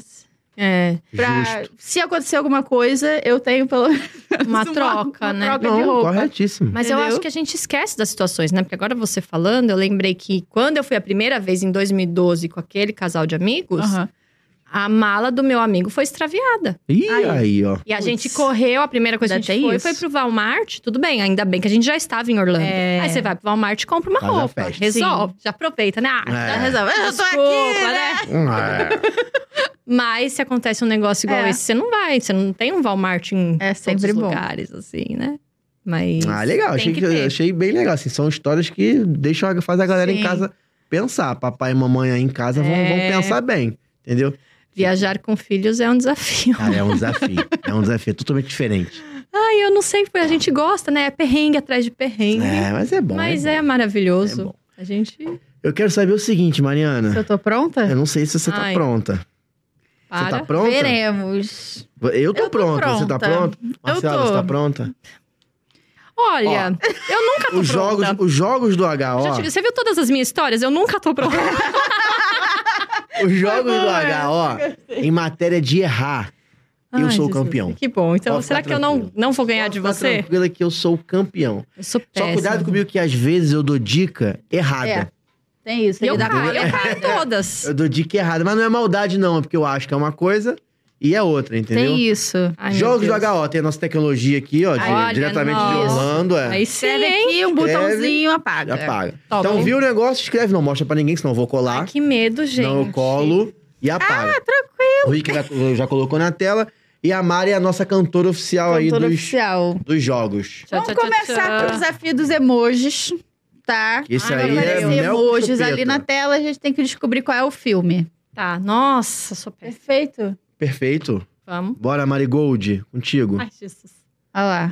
É. Pra, Justo. se acontecer alguma coisa, eu tenho pelo menos Uma troca, uma né? troca de Não, roupa. corretíssimo. Mas eu Entendeu? acho que a gente esquece das situações, né? Porque agora você falando, eu lembrei que quando eu fui a primeira vez em dois mil e doze com aquele casal de amigos, Aham. a mala do meu amigo foi extraviada. Ih, Aí. aí, ó. E a Putz. gente correu, a primeira coisa que a Ainda gente tem foi isso. foi pro Walmart. Tudo bem, ainda bem que a gente já estava em Orlando. É. Aí você vai pro Walmart e compra uma Faz a roupa. festa. Resolve, já aproveita, né? Ah, É. já Resolve. Eu tô Desculpa, aqui, né? Hum, é. Mas se acontece um negócio igual É. esse, você não vai. Você não tem um Walmart em É todos sempre os bom. lugares, assim, né? Mas Ah, legal. tem Achei, que que- ter. achei bem legal. Assim, são histórias que deixam a- faz a galera Sim. em casa pensar. Papai e mamãe aí em casa vão, É. vão pensar bem. Entendeu? Viajar com filhos é um desafio. Cara, é um desafio. é um desafio totalmente diferente. Ai, eu não sei, porque a gente gosta, né? É perrengue atrás de perrengue. É, mas é bom. Mas é, é, bom. maravilhoso. É bom. A gente Eu quero saber o seguinte, Mariana. Se eu tô pronta? Eu não sei se você tá Ai. pronta. para. Você tá pronta? Veremos. Eu tô, Eu tô pronta. Você tá pronta. pronta? Marcela, tô. você tá pronta? Olha, eu nunca tô Os jogos, pronta. os jogos do H O. Já te- Você viu todas as minhas histórias? Eu nunca tô pronta. Os jogos do H O, em matéria de errar, eu Ai, sou o Jesus, campeão. Que bom. Então, Pode será ficar que eu não, tranquila. não vou ganhar de Pode ficar você? tranquila que eu sou o campeão. Eu sou Só péssima. cuidado comigo que às vezes eu dou dica errada. É. Tem isso. E eu Ele dá caio, eu errado. caio todas. Eu dou dica errada, mas não é maldade não, é porque eu acho que é uma coisa e é outra, entendeu? Tem isso. Ai, meu Jogos do Deus. H O, tem a nossa tecnologia aqui, ó, de- Olha, diretamente de nossa. Orlando, é. Aí sim, Escreve hein? aqui, um Escreve. botãozinho, apaga. Já paga. Top. Então viu o negócio, escreve, não mostra pra ninguém, senão eu vou colar. Ai, que medo, gente. Não, eu colo e apaga. Ah, tranquilo. O Rick já, já colocou na tela. E a Mari é a nossa cantora oficial aí Cantora dos, oficial. dos jogos. Tchau, Vamos tchau, tchau, começar tchau. com o desafio dos emojis, tá? Esse Ai, aí meu é Deus. Aparecer mel emojis chupeta. ali na tela, a gente tem que descobrir qual é o filme. Tá, nossa, sou péssima. Perfeito? Perfeito. Vamos. Bora, Ai, Marigold, contigo. Jesus. Olha lá.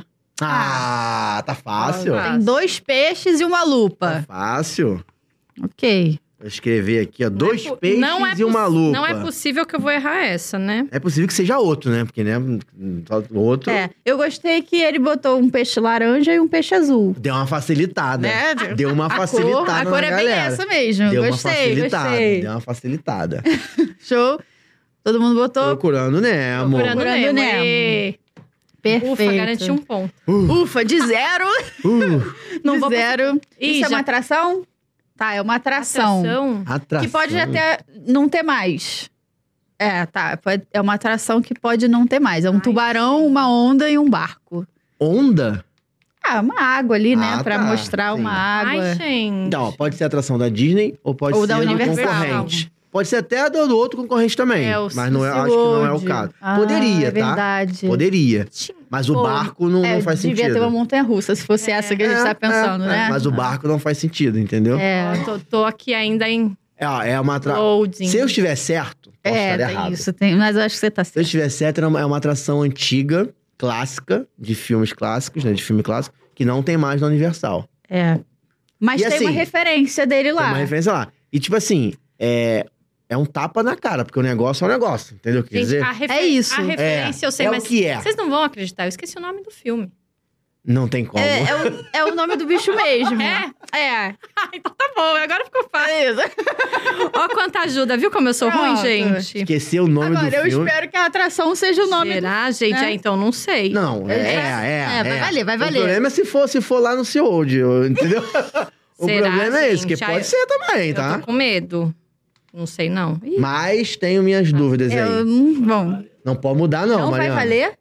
Ah, tá fácil. Ah, Tem dois peixes e uma Tá lupa. fácil. Ok. Vou escrever aqui, ó. Dois Não é po- peixes não é e uma poss- lupa. Não é possível que eu vou errar essa, né? É possível que seja outro, né? Porque, né? O outro É, eu gostei que ele botou um peixe laranja e um peixe azul. deu uma facilitada. Né? Deu uma A facilitada cor, a na cor é bem galera. essa mesmo. Deu gostei, uma facilitada. gostei. Deu uma facilitada. Show. Todo mundo botou? Procurando Nemo. Procurando Procurando Nemo. Nemo. Ê. Perfeito. Ufa, garanti um ponto. Uh, Ufa, de zero. uh, Não De vou zero. Ih, Isso é já- uma atração? Tá, é uma atração. Atração? atração. Que pode até não ter mais. É, tá. pode- É uma atração que pode não ter mais. É um Ai, tubarão, sim. uma onda e um barco. Onda? Ah, uma água ali, né? Ah, pra tá. mostrar Sim. uma água. Ai, gente. Então, ó, pode ser atração da Disney ou pode Ou ser da do Universal. concorrente. Pode ser até do, do outro concorrente também. É, o mas não é, acho que não é o caso. Ah, Poderia, é tá? verdade. Poderia. Mas o Pô, barco não, É, não faz devia sentido. ter uma montanha-russa, se fosse essa que a gente É, tá pensando, é, né? é, mas o barco não faz sentido, entendeu? É, Ó, tô, tô aqui ainda em ó, é uma atra... loading. Se eu estiver certo, posso É, estar tem errado. isso, tem, mas eu acho que você tá Se eu certo. estiver certo, é uma é uma atração antiga, clássica, de filmes clássicos, né? De filme clássico, que não tem mais na Universal. É. Mas E tem assim, uma referência dele lá. Tem uma referência lá. E tipo assim, é, é um tapa na cara, porque o negócio é um negócio, entendeu? Quer Gente, dizer, a refer- É isso. A referência eu sei, é mas o que é. vocês não vão acreditar. Eu esqueci o nome do filme. Não tem como. É, é o, é o nome do bicho mesmo. É? É. Ah, então tá bom. Agora ficou fácil. É isso. Ó quanta ajuda. Viu como eu sou ruim, Pronto. gente? Esquecer o nome Agora, do eu filme. espero que a atração seja o nome do... Será, gente? né? É, então não sei. Não, é, É, é, é. é, vai valer, vai valer. O problema é se for, se for lá no SeaWorld, entendeu? o Será, problema é esse, que gente? Ah, pode eu- ser também, Eu tá? tô com medo. Não sei, não. Ih, Mas tenho minhas dúvidas aí. Eu, não- bom, Não pode mudar, não, não vai Mariana. valer?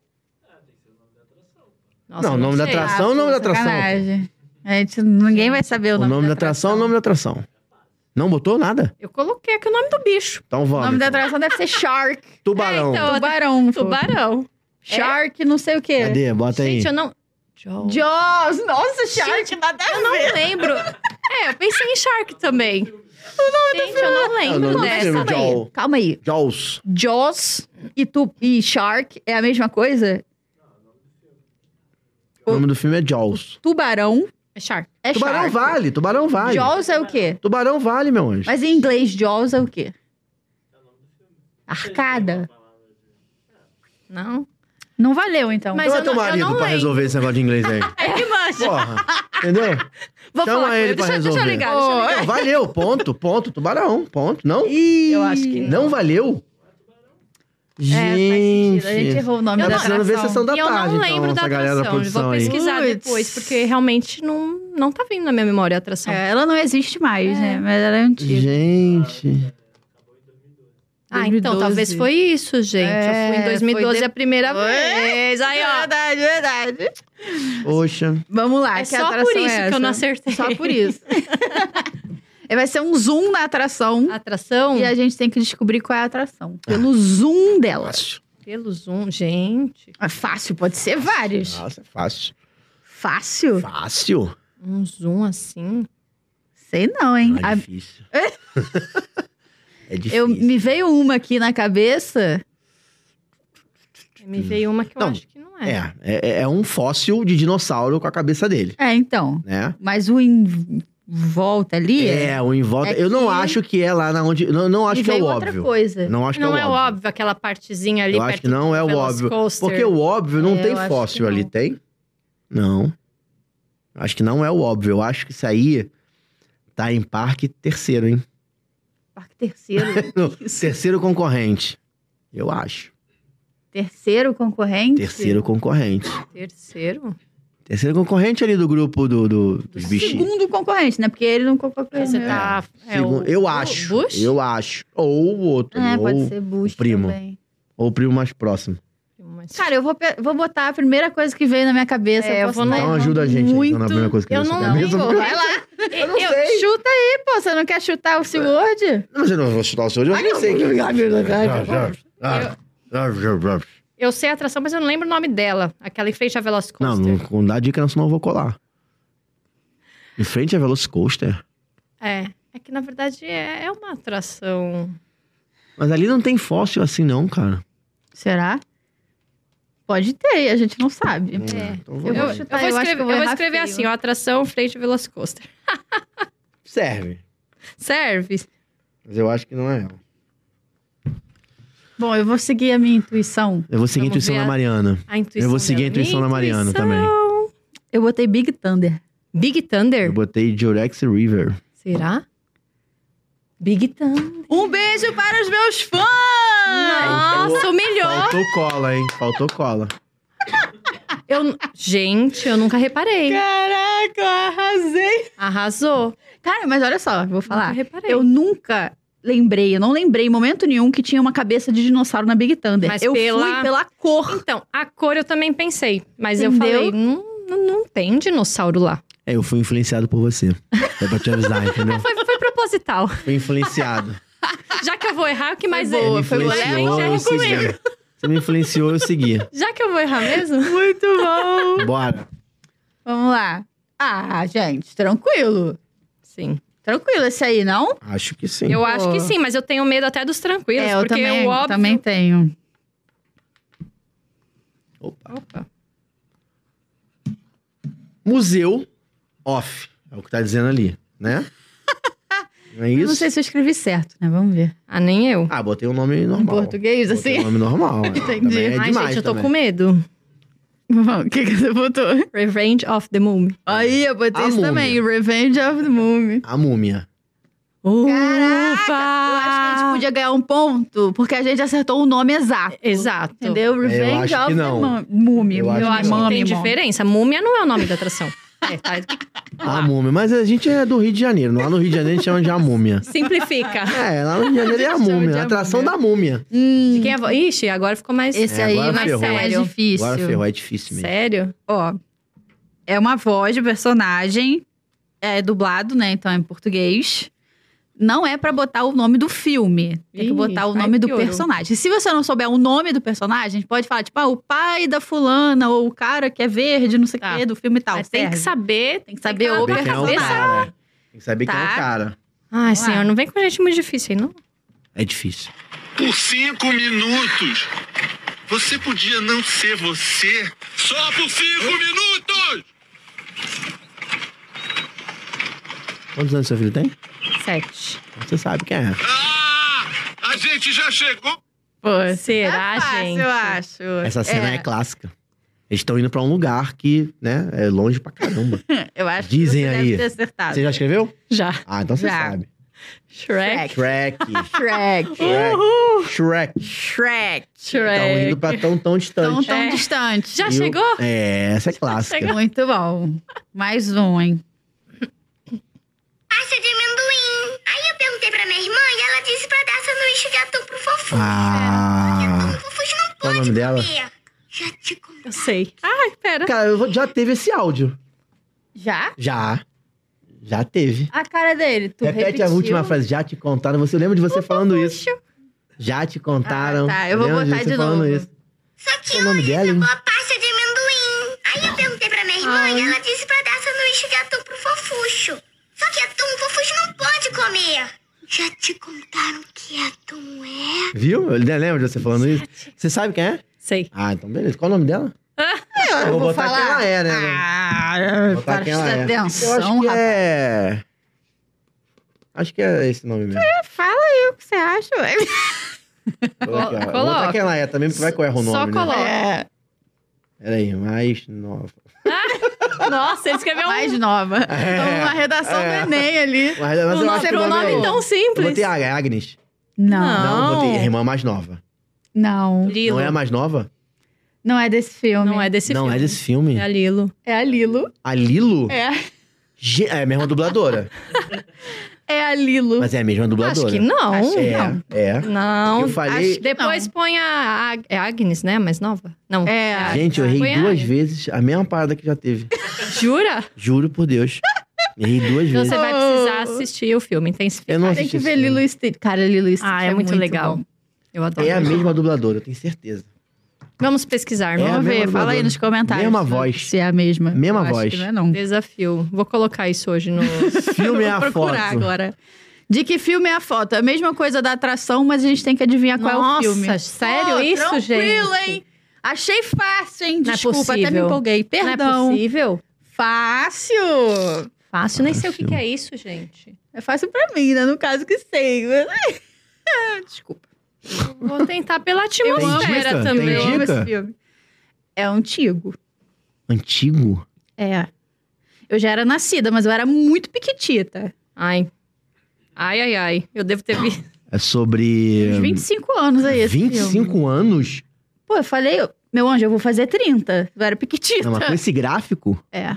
nossa, Não, o nome da sei. atração. o nome da atração. sacanagem. A gente, ninguém vai saber o O nome, nome da atração é o nome da atração. Não botou nada? Eu coloquei aqui o nome do bicho. Então O vamos. nome da então. atração deve ser Shark. Tubarão. É, então. Tubarão. pô. Tubarão. Shark, não sei o quê. Cadê? Bota aí. Gente, eu não... Jaws. Jaws. Nossa, Shark, Gente, nada a Eu não ver. lembro. É, eu pensei em Shark também. Gente, eu não É o lembro nome do dessa. filme, Calma aí, Jaws. calma aí. Jaws. Jaws e, tu, e Shark é a mesma coisa? O nome do filme é Jaws. Tubarão É Shark. é Tubarão Shark. vale, tubarão vale. Jaws é o quê? Tubarão vale, meu anjo. Mas em inglês, Jaws é o quê? Arcada? Não. Não valeu, então. Mas Chama eu teu não- eu marido não pra lembro. resolver esse negócio de inglês aí. É que manja. Porra, entendeu? Vou Chama falar com ele ele. pra Deixa, deixa eu resolver. ligar, deixa eu ligar. Não, valeu, ponto, ponto. Tubarão, ponto. Não? Eu acho que Não valeu? É, faz sentido. A gente Gente. errou o nome Tá da precisando ver atração. sessão da E eu tarde, não então, lembro da essa galera da atração. Eu produção vou aí. pesquisar Puts. depois, porque realmente não, não tá vindo na minha memória a atração. É, ela não existe mais, É. né? Mas ela é antiga. Gente. Ah, então dois mil e doze. talvez foi isso, gente. É, eu fui em dois mil e doze foi a primeira depois. vez. Aí, ó. Verdade, verdade. Poxa. Vamos lá, É que só atração por isso é que eu não essa? acertei. Só por isso. É, vai ser um zoom na atração. Atração? E a gente tem que descobrir qual é a atração. Pelo zoom dela. Fácil. Pelo Zoom, gente. É fácil, pode ser vários. Nossa, é fácil. Fácil? Fácil? Um Zoom assim. Sei não, hein? Ah, A- difícil. é difícil. eu, me veio uma aqui na cabeça. Me veio uma que eu Não, acho que não é. É, é, é um fóssil de dinossauro com a cabeça dele, É, então. né? Mas o em volta ali. É, o em volta. É eu não que- acho que é lá na onde. Não, não acho me que é veio o outra óbvio. coisa. Não acho que Não é é o óbvio. óbvio aquela partezinha ali Eu perto acho que não é do o óbvio. Velocicoaster. Porque o óbvio não É, tem eu acho fóssil que ali, não. tem? Não. Acho que não é o óbvio. Eu acho que isso aí tá em parque terceiro, hein? Parque terceiro. No Isso. terceiro concorrente. Eu acho. Terceiro concorrente? Terceiro concorrente. Terceiro? Terceiro concorrente ali do grupo do, do- dos bichinhos. Segundo concorrente, né? Porque ele não concorreu. Você né? tá... É Segu- o, eu o acho. Bush? Eu acho. Ou o outro. É, ali, pode ou, ser Bush o primo. também. ou o primo mais próximo. Mas- Cara, eu vou, pe- vou botar a primeira coisa que veio na minha cabeça. É, eu posso vou estar no- Então errando ajuda a gente aí, muito. então, na primeira coisa que Eu veio na não sua cabeça. Pô, porque- vai lá. Eu não Eu- sei. Chuta aí, pô. Você não quer chutar o SeaWorld? Não, mas eu não vou chutar o seu, eu nem sei. que- Eu sei a atração, mas eu não lembro o nome dela. Aquela em frente à Não, Velocicoaster. não, não dá dica, não, senão eu vou colar. Em frente à Velocicoaster. É. É que, na verdade, é, é uma atração... Mas ali não tem fóssil assim, não, cara. Será? Pode ter, a gente não sabe. Não É. Então Eu vou- vou Eu, chutar, eu eu vou acho que escrever, eu vou eu vou errar escrever feio. assim, ó, atração frente ao Velocicoaster. Serve. Serve. Mas eu acho que não é ela. Bom, eu vou seguir a minha intuição. Eu vou seguir a Vamos intuição ver da a- Mariana. A intuição Eu vou seguir a dela. intuição da Mariana Intuição. também. Eu botei Big Thunder. Big Thunder? Eu botei Jurex River. Será? Big Thunder. Um beijo para os meus fãs! Nossa, o melhor. Faltou cola, hein? Faltou cola. Eu... Gente, eu nunca reparei. Caraca, eu arrasei. Arrasou. Cara, mas olha só, vou falar. Nunca reparei. Eu nunca lembrei, eu não lembrei em momento nenhum que tinha uma cabeça de dinossauro na Big Thunder. Mas eu pela- fui pela cor. Então, a cor eu também pensei. Mas eu Entendeu? falei, não, não, não tem dinossauro lá. É, eu fui influenciado por você. É pra te avisar, entendeu? Foi, foi proposital. Fui influenciado. Já que eu vou errar, o que mais Foi é? boa, me foi boa. influenciou, Leva eu em ferro comigo. segui. Você me influenciou, eu segui. Já que eu vou errar mesmo? Muito bom. Bora. Vamos lá. Ah, gente, tranquilo. Sim. Tranquilo esse aí, não? Acho que sim. Eu acho que sim, mas eu tenho medo até dos tranquilos. é, eu porque também, o óbvio... também tenho. Opa. Opa. Museu off. É o que tá dizendo ali, né? Não é Eu isso? não sei se eu escrevi certo, né? Vamos ver. Ah, nem eu. Ah, botei um nome normal. Em português, Botei assim? um nome normal. Entendi. Também é Ai, demais gente, eu tô também. com medo. O que, que você botou? Revenge of the Mummy. Aí, eu botei A isso múmia. também. Revenge of the Mummy. A múmia. Caraca! Eu acho que a gente podia ganhar um ponto, porque a gente acertou o nome exato. Exato. Entendeu? Revenge acho of que the não. Mum- Mummy. Eu acho Eu que acho que não. tem diferença. Múmia não é o nome da atração. É, tá? A múmia. Mas a gente é do Rio de Janeiro. Lá no Rio de Janeiro a gente chama de a múmia. Simplifica. É, lá no Rio de Janeiro é a A gente chama múmia. de A a atração múmia. da múmia. Hum, De quem é a vo... Ixi, agora ficou mais... esse É, aí agora é mais, ferrou. mais Sério? difícil. Agora ferrou, é difícil mesmo. Sério? Ó, é uma voz de personagem, é dublado, né? Então é em português. Não é pra botar o nome do filme. Tem que Ih, botar o ai, nome do piorou. personagem. Se você não souber o nome do personagem, pode falar, tipo, ah, o pai da fulana, ou o cara que é verde, não sei o Tá. quê, do filme e tal. Mas tem que serve. saber... Tem que saber ter o Saber quem é o cabeça. cara. é. Tem que saber quem é Tá. o cara. Ai, Vamos lá. senhor, não vem com gente muito difícil aí, não? É difícil. Por cinco minutos. Você podia não ser você? Só por cinco minutos! Quantos anos seu filho tem? Sete. Você sabe quem é. Ah! A gente já chegou. Pô, Será, é fácil, gente? eu acho. Essa cena é, clássica. Eles estão indo pra um lugar que, né, é longe pra caramba. Eu acho Dizem que você aí. deve ter acertado. Você já escreveu? Já. Ah, então você Já. sabe. Shrek. Shrek. Shrek. Shrek. Shrek. Shrek. Estão indo pra tão, tão Tão, distante. tão É. distante. Já E o- chegou? É, essa é clássica. chegou. Muito bom. Mais um, hein? Pasta de amendoim. Aí eu perguntei pra minha irmã e ela disse pra dar sanduíche de atum pro Fofo. Ah. O Fofo não Qual o pode nome dela? comer. Já te contei. Eu sei. Ai, pera. Cara, eu vou- já teve esse áudio. Já? Já. Já teve. A cara dele, tu Repete repetiu? a última frase. Já te contaram. Você lembra de você falando isso? Já te contaram. Ah, tá. Eu vou Lembra botar você de falando novo. isso. Só que Qual o nome hoje dela, hein? acabou a pasta de amendoim. Aí eu perguntei pra minha irmã e ela disse pra dar sanduíche de atum pro Fofuxo. Só que atum o Fofuxo não pode comer. Já te contaram que atum é? Viu? Eu lembro de você falando isso. Você sabe quem é? Sei. Ah, então beleza. Qual o nome dela? Eu, vou botar quem ela é, né? Ah, Vou botar quem ela presta é. atenção, Eu acho que rapaz. é... Acho que é esse nome mesmo. Fala aí o que você acha, ué. Vou aqui, ó. Vou Coloca. botar quem ela é também, porque vai que eu erro o nome, Só né? coloca. É, Peraí, mais nova. Nossa, ele escreveu um... mais nova. É, Então, uma redação é. do Enem ali. Mas, mas um eu nome, acho que o um nome nome é... tão Eu simples. botei a Agnes. Não. Não, eu botei a Não. irmã mais nova. Não. Lilo. Não é a mais nova? Não é desse filme. Não é desse não, filme. é desse filme. É a Lilo. É a Lilo. A Lilo? É. Ge- É a mesma dubladora. É a Lilo. Mas é a mesma dubladora. Acho que não. Acho que É, não. é. Não. Eu falei- Acho que Depois não. põe a... Ag- É a Agnes, né? A mais nova? Não. É. a- Gente, eu errei Põe a duas Agnes. vezes a mesma parada que já teve. Jura? Juro por Deus. Errei duas Então vezes. você vai precisar assistir o filme, intensificar. Eu não Tem assisti que ver esse filme. Lilo e Stitch. Cara, Lilo e Stitch Ah, é, muito, legal. bom. Eu adoro. É a mesma dubladora, eu tenho certeza. Vamos pesquisar, É não? a Vamos ver, mesma fala aí dubladora. nos comentários. Mesma se- voz. Se é a mesma. Mesma Eu acho voz. que não é não. Desafio. Vou colocar isso hoje no... Filme é a Vou procurar foto. agora. De que filme é a foto? É a mesma coisa da atração, mas a gente tem que adivinhar qual é o Nossa, filme. sério Pô, isso, tranquilo, gente? hein? Achei fácil, hein? Não é Desculpa, até me possível. empolguei. Não é Perdão. possível? Fácil. Fácil, nem sei o que, Fácil. que é isso, gente. É fácil pra mim, né? No caso que sei. Mas... Desculpa. Vou tentar pela dica? atmosfera Tem também. Eu amo dica? esse filme. É antigo. Antigo? É. Eu já era nascida, mas eu era muito piquitita. Ai. Ai, ai, ai. Eu devo ter visto. É sobre... Uns vinte e cinco anos aí esse vinte e cinco filme. anos? Pô, eu falei, meu anjo, eu vou fazer trinta. Eu era piquitita. Não, mas com esse gráfico... É.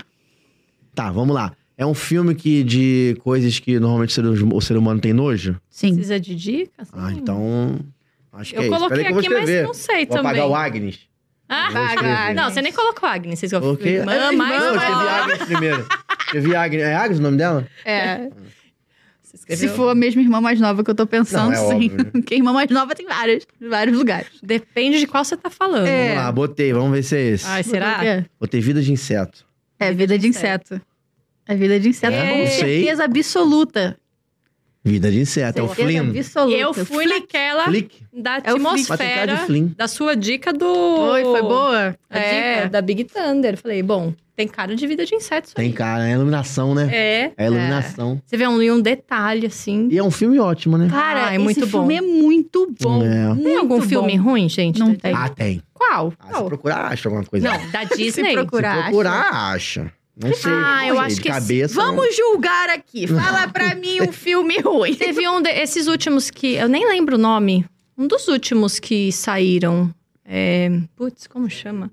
Tá, vamos lá. É um filme que de coisas que normalmente o ser, o ser humano tem nojo? Sim. Precisa de dicas? Ah, então... Acho que Eu é isso. coloquei Peraí que eu vou aqui, mas escrever. não sei Vou também. apagar o Agnes. Ah, Vou escrever. não, você nem colocou Agnes. Vocês Coloquei... Mãe, É, mais não, eu uma. escrevi Agnes primeiro. Escrevi Agnes. É Agnes o nome dela? É. Você escreveu? Se for a mesma irmã mais nova que eu tô pensando, Não, é sim. óbvio, né? Porque irmã mais nova tem várias, em vários lugares. Depende de qual você tá falando. É. Vamos lá, botei. Vamos ver se é esse. Ai, será? É, Botei Vida de Inseto. é vida de inseto. É vida de inseto. É, Com não sei. certeza absoluta. Vida de Inseto. É o Certeza Flynn. absoluta. Eu fui Flick. naquela Flick? da É o Flick. Mas tem cara atmosfera de Flynn. da sua dica do... Oi, foi boa? A É, dica? da Big Thunder. Falei, bom, tem cara de vida de insetos Tem aí. cara. É iluminação, né? É. É iluminação. Você vê um, um detalhe, assim. E é um filme ótimo, né? Cara, Ah, é esse muito bom. filme é muito bom. É. Muito Tem algum bom. filme ruim, gente? Não Da- tem. Ah, tem. Qual? Ah, se Qual? procurar, acha alguma coisa. Não, da Disney. Se procurar, Se procurar, acha. Não sei. Ah, não eu sei, acho de que esse- cabeça. Vamos julgar aqui. Fala pra mim um filme ruim. Teve um desses últimos que... Eu nem lembro o nome. Um dos últimos que saíram. É... Putz, como chama?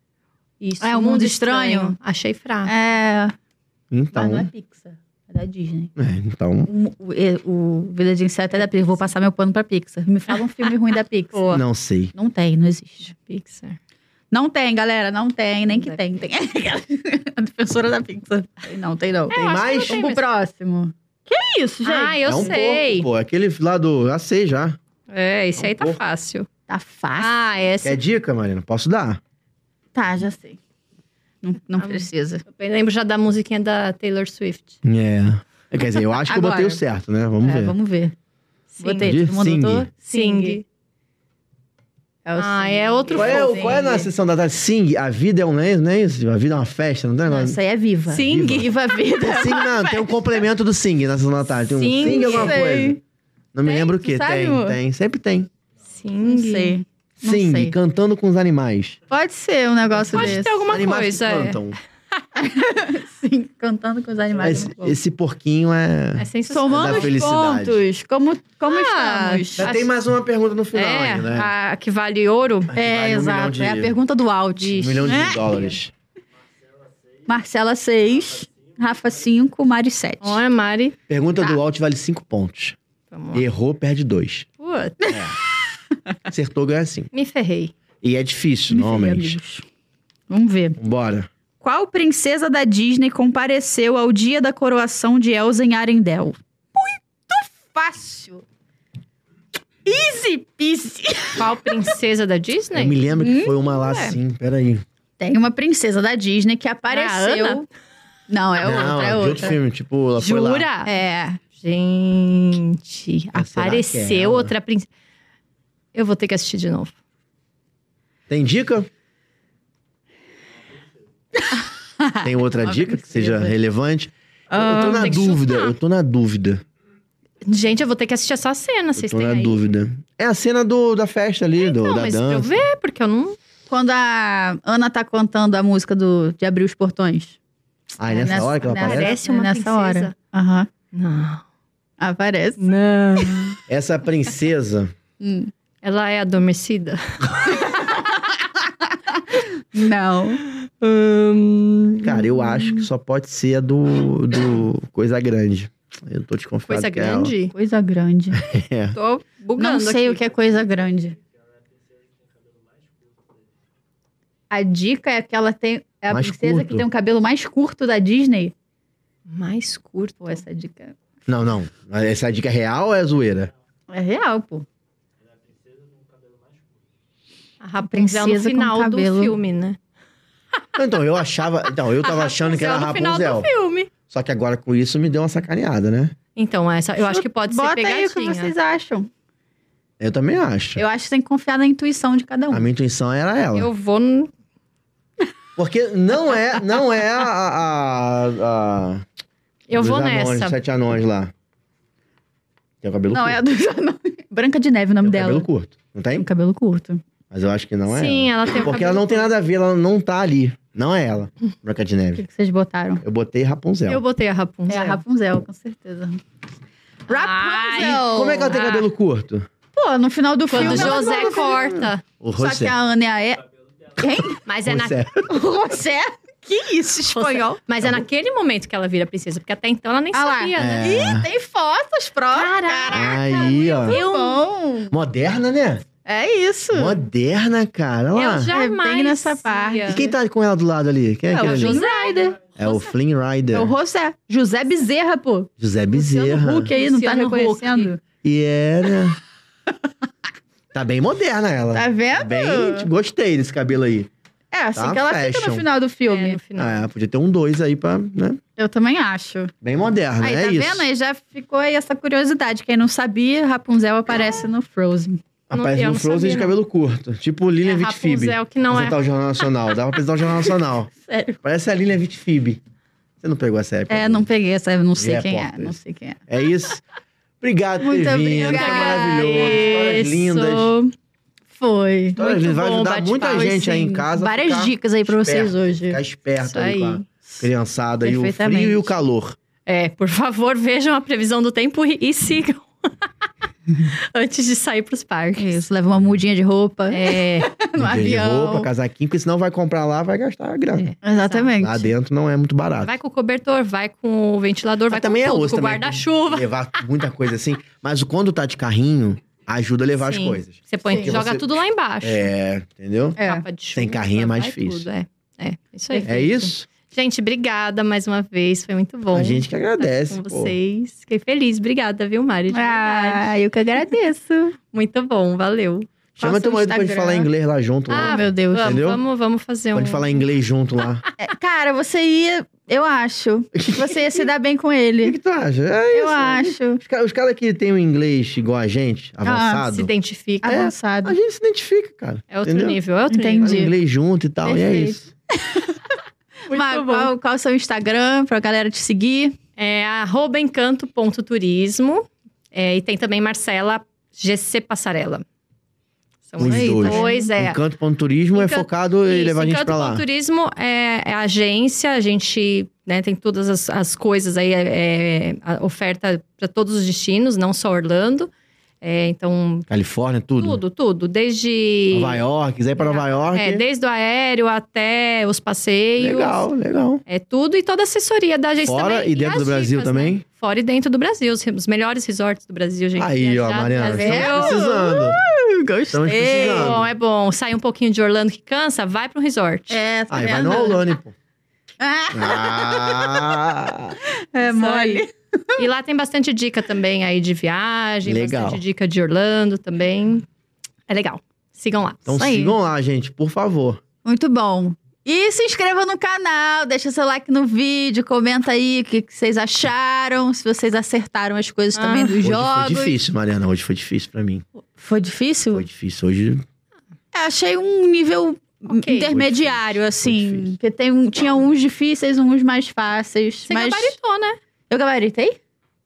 Isso, É, O Mundo Estranho? Achei fraco. É... Então. Mas não é Pixar. É da Disney. É, então. O, o, o Vida de Inseto é da Pixar. Vou passar meu pano pra Pixar. Me fala um filme ruim da Pixar. Boa. Não sei. Não tem, não existe. Pixar. Não tem, galera. Não tem. Nem que Não tem. Tem a defensora da Pixar. Tem não, tem não. Tem eu acho que mais? não tem Vamos pro mesmo. próximo. Que isso, gente? Ah, eu é um sei. pouco, pô. Aquele lá do. Já sei já. É, esse É um aí tá pouco. fácil. Tá fácil. Ah, esse... Quer dica, Marina? Posso dar? Tá, já sei. Não, não Ah, precisa. Eu lembro já da musiquinha da Taylor Swift. É. Quer dizer, eu acho que eu botei Agora. o certo, né? Vamos É, ver. vamos ver. Sim. Botei. De Todo mundo Sing. notou? Sing. É o Ah, Sing. é outro Qual é, o- Sing. qual é na sessão da tarde? Sing, a vida é um lenço, não é isso? A vida é uma festa, não tem? Não, isso aí é viva. Sing. Viva a vida. Sing, não, tem um complemento do Sing na sessão da tarde. Tem um Sing, Sing alguma sei. coisa. Não me Tem, lembro o tu que. sabe, Tem, amor? tem. Sempre tem. Sing. Não sei. Não Sing, sei. cantando com os animais. Pode ser um negócio Pode desse. ter alguma animais coisa. que é. cantam. Sim, cantando com os animais. é Esse, muito bom. esse porquinho é... É sensacional. Somando da os felicidade. pontos. Como, como Ah, estamos? Já tem mais uma pergunta no final É, ainda, né? a que vale ouro. que É, vale um milhão exato. de- É a pergunta do Alt. Um milhão de É. dólares. Marcela, seis. Rafa, cinco. Mari, sete. Olha, Mari. Pergunta Tá. do Alt vale cinco pontos. Vamos lá. Errou, perde dois. Putz, Acertou, ganha cinco. me ferrei. E é difícil, Me ferrei, normalmente. amigos. Vamos ver. Bora. Qual princesa da Disney compareceu ao dia da coroação de Elsa em Arendelle? Muito fácil. Easy peasy. Qual princesa da Eu Disney? me lembro que foi uma lá é. assim, peraí. Tem uma princesa da Disney que apareceu. Ana? Não, é Não, outra, é de outra. outro filme, tipo, ela foi lá. Jura? É. Gente, Ah, será que é apareceu ela? outra princesa. Eu vou ter que assistir de novo. Tem dica? Tem outra Uma dica que seja princesa. relevante? Ah, eu tô na tem que dúvida, chutar. eu tô na dúvida. Gente, eu vou ter que assistir essa cena. Eu Vocês tô têm na aí? dúvida. É a cena do, da festa ali, do, Não, da mas pra eu dança. ver, porque eu não... Quando a Ana tá contando a música do, de Abrir os Portões. Ah, é nessa, hora que ela nessa- aparece? Parece uma nessa princesa. hora. Aham. Não. Aparece. Não. Essa princesa, Ela é adormecida? Não. Hum, cara, eu acho que só pode ser a do, do Coisa Grande. Eu tô desconfiado coisa que é ela. grande? Coisa grande. É. Tô bugando Não sei aqui. o que é coisa grande. A dica é que ela tem. É a Mais princesa curto. que tem o cabelo mais curto da Disney. Mais curto. Pô, essa dica Não, não. Essa dica é real ou é zoeira? é real, pô. A Rapunzel no princesa com final do cabelo. filme, né? Então, eu achava. Então, eu tava achando que era a no final Rapunzel. do filme. Só que agora com isso me deu uma sacaneada, né? Então, essa, eu acho que pode Bota ser pegadinha. aí o que vocês acham. Eu também acho. Eu acho que tem que confiar na intuição de cada um. A minha intuição era ela. Eu vou... n- Porque não é, não é a. a, a Eu dos vou anões, nessa. Sete anões lá. Tem o cabelo Não, curto. é a dos anões. Branca de Neve o nome Tem o dela. cabelo curto. Não tem? Tem cabelo curto. Mas eu acho que não é Sim, ela. ela tem o Porque cabelo ela não tem nada a ver, ela não tá ali. Não é ela, Branca de O Neve. que que vocês botaram? Eu botei Rapunzel. Eu botei a Rapunzel. É a Rapunzel, com certeza. Rapunzel! Como é que ela tem Ah. cabelo curto? Pô, no final do Quando filme... o ela- José corta. O Só que José. a Ana é a... E... Quem? Mas é, na... José. José? Que isso, espanhol? Mas é naquele momento que ela vira princesa, porque até então ela nem Ah lá. sabia, né? É. Ih, tem fotos próprias. Caraca, Aí, ó. Eu... Bom. Moderna, né? É isso. Moderna, cara. Olha lá. Eu jamais bem nessa ia. parte. E quem tá com ela do lado ali? Quem é, É aquele o ali? José Rider. É o Flynn Rider. É o José. José Bezerra, pô. José Luciano Bezerra. Huck aí, não tá Luciano Huck. reconhecendo? E era... Tá bem moderna ela. Tá vendo? Bem... Gostei desse cabelo aí. É, assim Tá que ela fica fashion. no final do filme. É, no final. Ah, podia ter um dois aí pra, né? Eu também acho. Bem moderna, Aí, é tá isso. vendo? Aí já ficou aí essa curiosidade. Quem não sabia, Rapunzel aparece no Frozen. Aparece Eu no não Frozen sabia, de cabelo curto. Tipo Lilian É Vitfib. Rapunzel que não é. Apresentar o Jornal Nacional. Dá pra apresentar o Jornal Nacional. Sério. Parece a Lilian Vitfib. Você não pegou essa época? É, não peguei essa, não sei É, quem é. repórter. Não sei quem é. É isso. Obrigado por Muito ter vindo. Foi obrigada. maravilhoso. Histórias Isso. lindas. Foi. Histórias Muito lindas. Vai bom ajudar bate-papo, muita gente aí em Sim, casa. a várias ficar dicas aí pra vocês esperto, hoje. Ficar esperto Isso aí com a aí. criançada. E o frio Perfeitamente. e o calor. É, por favor, vejam a previsão do tempo e, e sigam. Antes de sair pros parques. Isso, leva uma mudinha de roupa É, no Um dia de avião. roupa, casaquinho, porque senão vai comprar lá, vai gastar a grana. Exatamente. Lá dentro não é muito barato. vai com o cobertor, vai com o ventilador, vai Mas também com é tudo, osso com o também. guarda-chuva. Levar muita coisa assim. Mas quando tá de carrinho, ajuda a levar Sim. as coisas. Você põe, Sim. joga Você- tudo lá embaixo. É, entendeu? É. Capa de chuva, Sem carrinho é mais vai difícil. tudo, é. É, isso aí. É isso? Gente, obrigada mais uma vez, foi muito bom. A gente que agradece. Com pô. vocês. Fiquei feliz. Obrigada, viu, Mari? De verdade. Ah, eu que agradeço. Muito bom, valeu. Chama Passa teu o marido pra gente Instagram. falar inglês lá junto. lá. Ah, meu Deus. Vamos, Entendeu? vamos, vamos fazer um... Pode falar inglês junto lá. É, cara, você ia... Eu acho. que Você ia se dar bem com O que, ele. que tu acha? É Eu isso. acho. Os caras cara que tem o inglês igual a gente, avançado, Se identifica. É, Avançado. a gente se identifica, cara. É outro entendeu? nível, é outro Entendi. nível. Fala inglês junto e tal, e é Perfeito. isso. Muito Mas bom. qual, qual é o seu Instagram pra galera te seguir? É arroba encanto ponto turismo. É, e tem também Marcela G C Passarela. São Os os dois. dois, é. Encanto Ponto Turismo é Encanto- focado em Isso, levar a gente Encanto pra lá. Ponto Turismo é, é a agência, a gente né, tem todas as, as coisas aí, é, é, a oferta para todos os destinos, não só Orlando. É, então, Califórnia, tudo. tudo, tudo. Desde. Nova York, quiser ir pra Nova York. É, desde o aéreo até os passeios. Legal, legal. É tudo e toda a assessoria da agência Fora também. e dentro as do Brasil dicas, também? Né? Fora e dentro do Brasil. Os, os melhores resorts do Brasil, gente. Aí, ó, Viajar, Mariana, trazer- estamos precisando. Gostei. Estamos É precisando. bom, é bom. Sai um pouquinho de Orlando que cansa, vai para um resort. É, tá Aí vai vendo? no Aulane, pô. Ah, Ah, é Isso mole. aí. E lá tem bastante dica também aí de viagem, Legal. bastante dica de Orlando também. É legal. Sigam lá. então Isso aí. sigam lá, gente, por favor. Muito bom. E se inscreva no canal, deixa seu like no vídeo, comenta aí o que, que vocês acharam, se vocês acertaram as coisas Ah. também dos Hoje jogos. foi difícil, Mariana. Hoje foi difícil pra mim. Foi difícil? Foi difícil. Hoje É, achei um nível Ok. intermediário, Foi difícil, assim. foi difícil. Porque tem um, tinha uns difíceis, uns mais fáceis. Você mas gabaritou, né? eu gabaritei?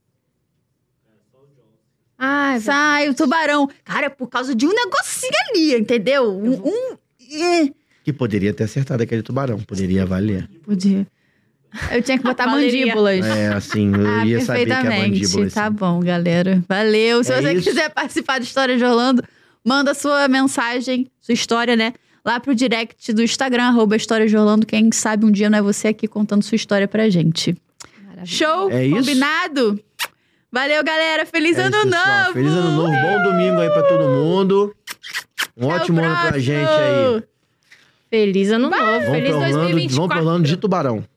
Ah, é verdade. Sai, o tubarão. Cara, é por causa de um negocinho ali, entendeu? Um. um... é. que poderia ter acertado aquele tubarão. Poderia valer. Podia. Eu tinha que botar Valeria. mandíbulas. É, assim, eu Ah, ia saber que é perfeitamente. mandíbula. Tá assim. bom, galera. Valeu. Se É você isso. quiser participar da História de Orlando, manda sua mensagem, sua história, né? Lá pro direct do Instagram, arroba História de Orlando. Quem sabe um dia não é você aqui contando sua história pra gente. Maravilha. Show? É isso? Combinado? Valeu, galera. Feliz É ano isso, pessoal. novo! Feliz ano novo. Bom domingo aí pra todo mundo. Um Até o ótimo ano pra próximo. gente aí. Feliz ano novo. Vamos Feliz pra Orlando, dois mil e vinte e vamos pra quatro. Orlando de tubarão.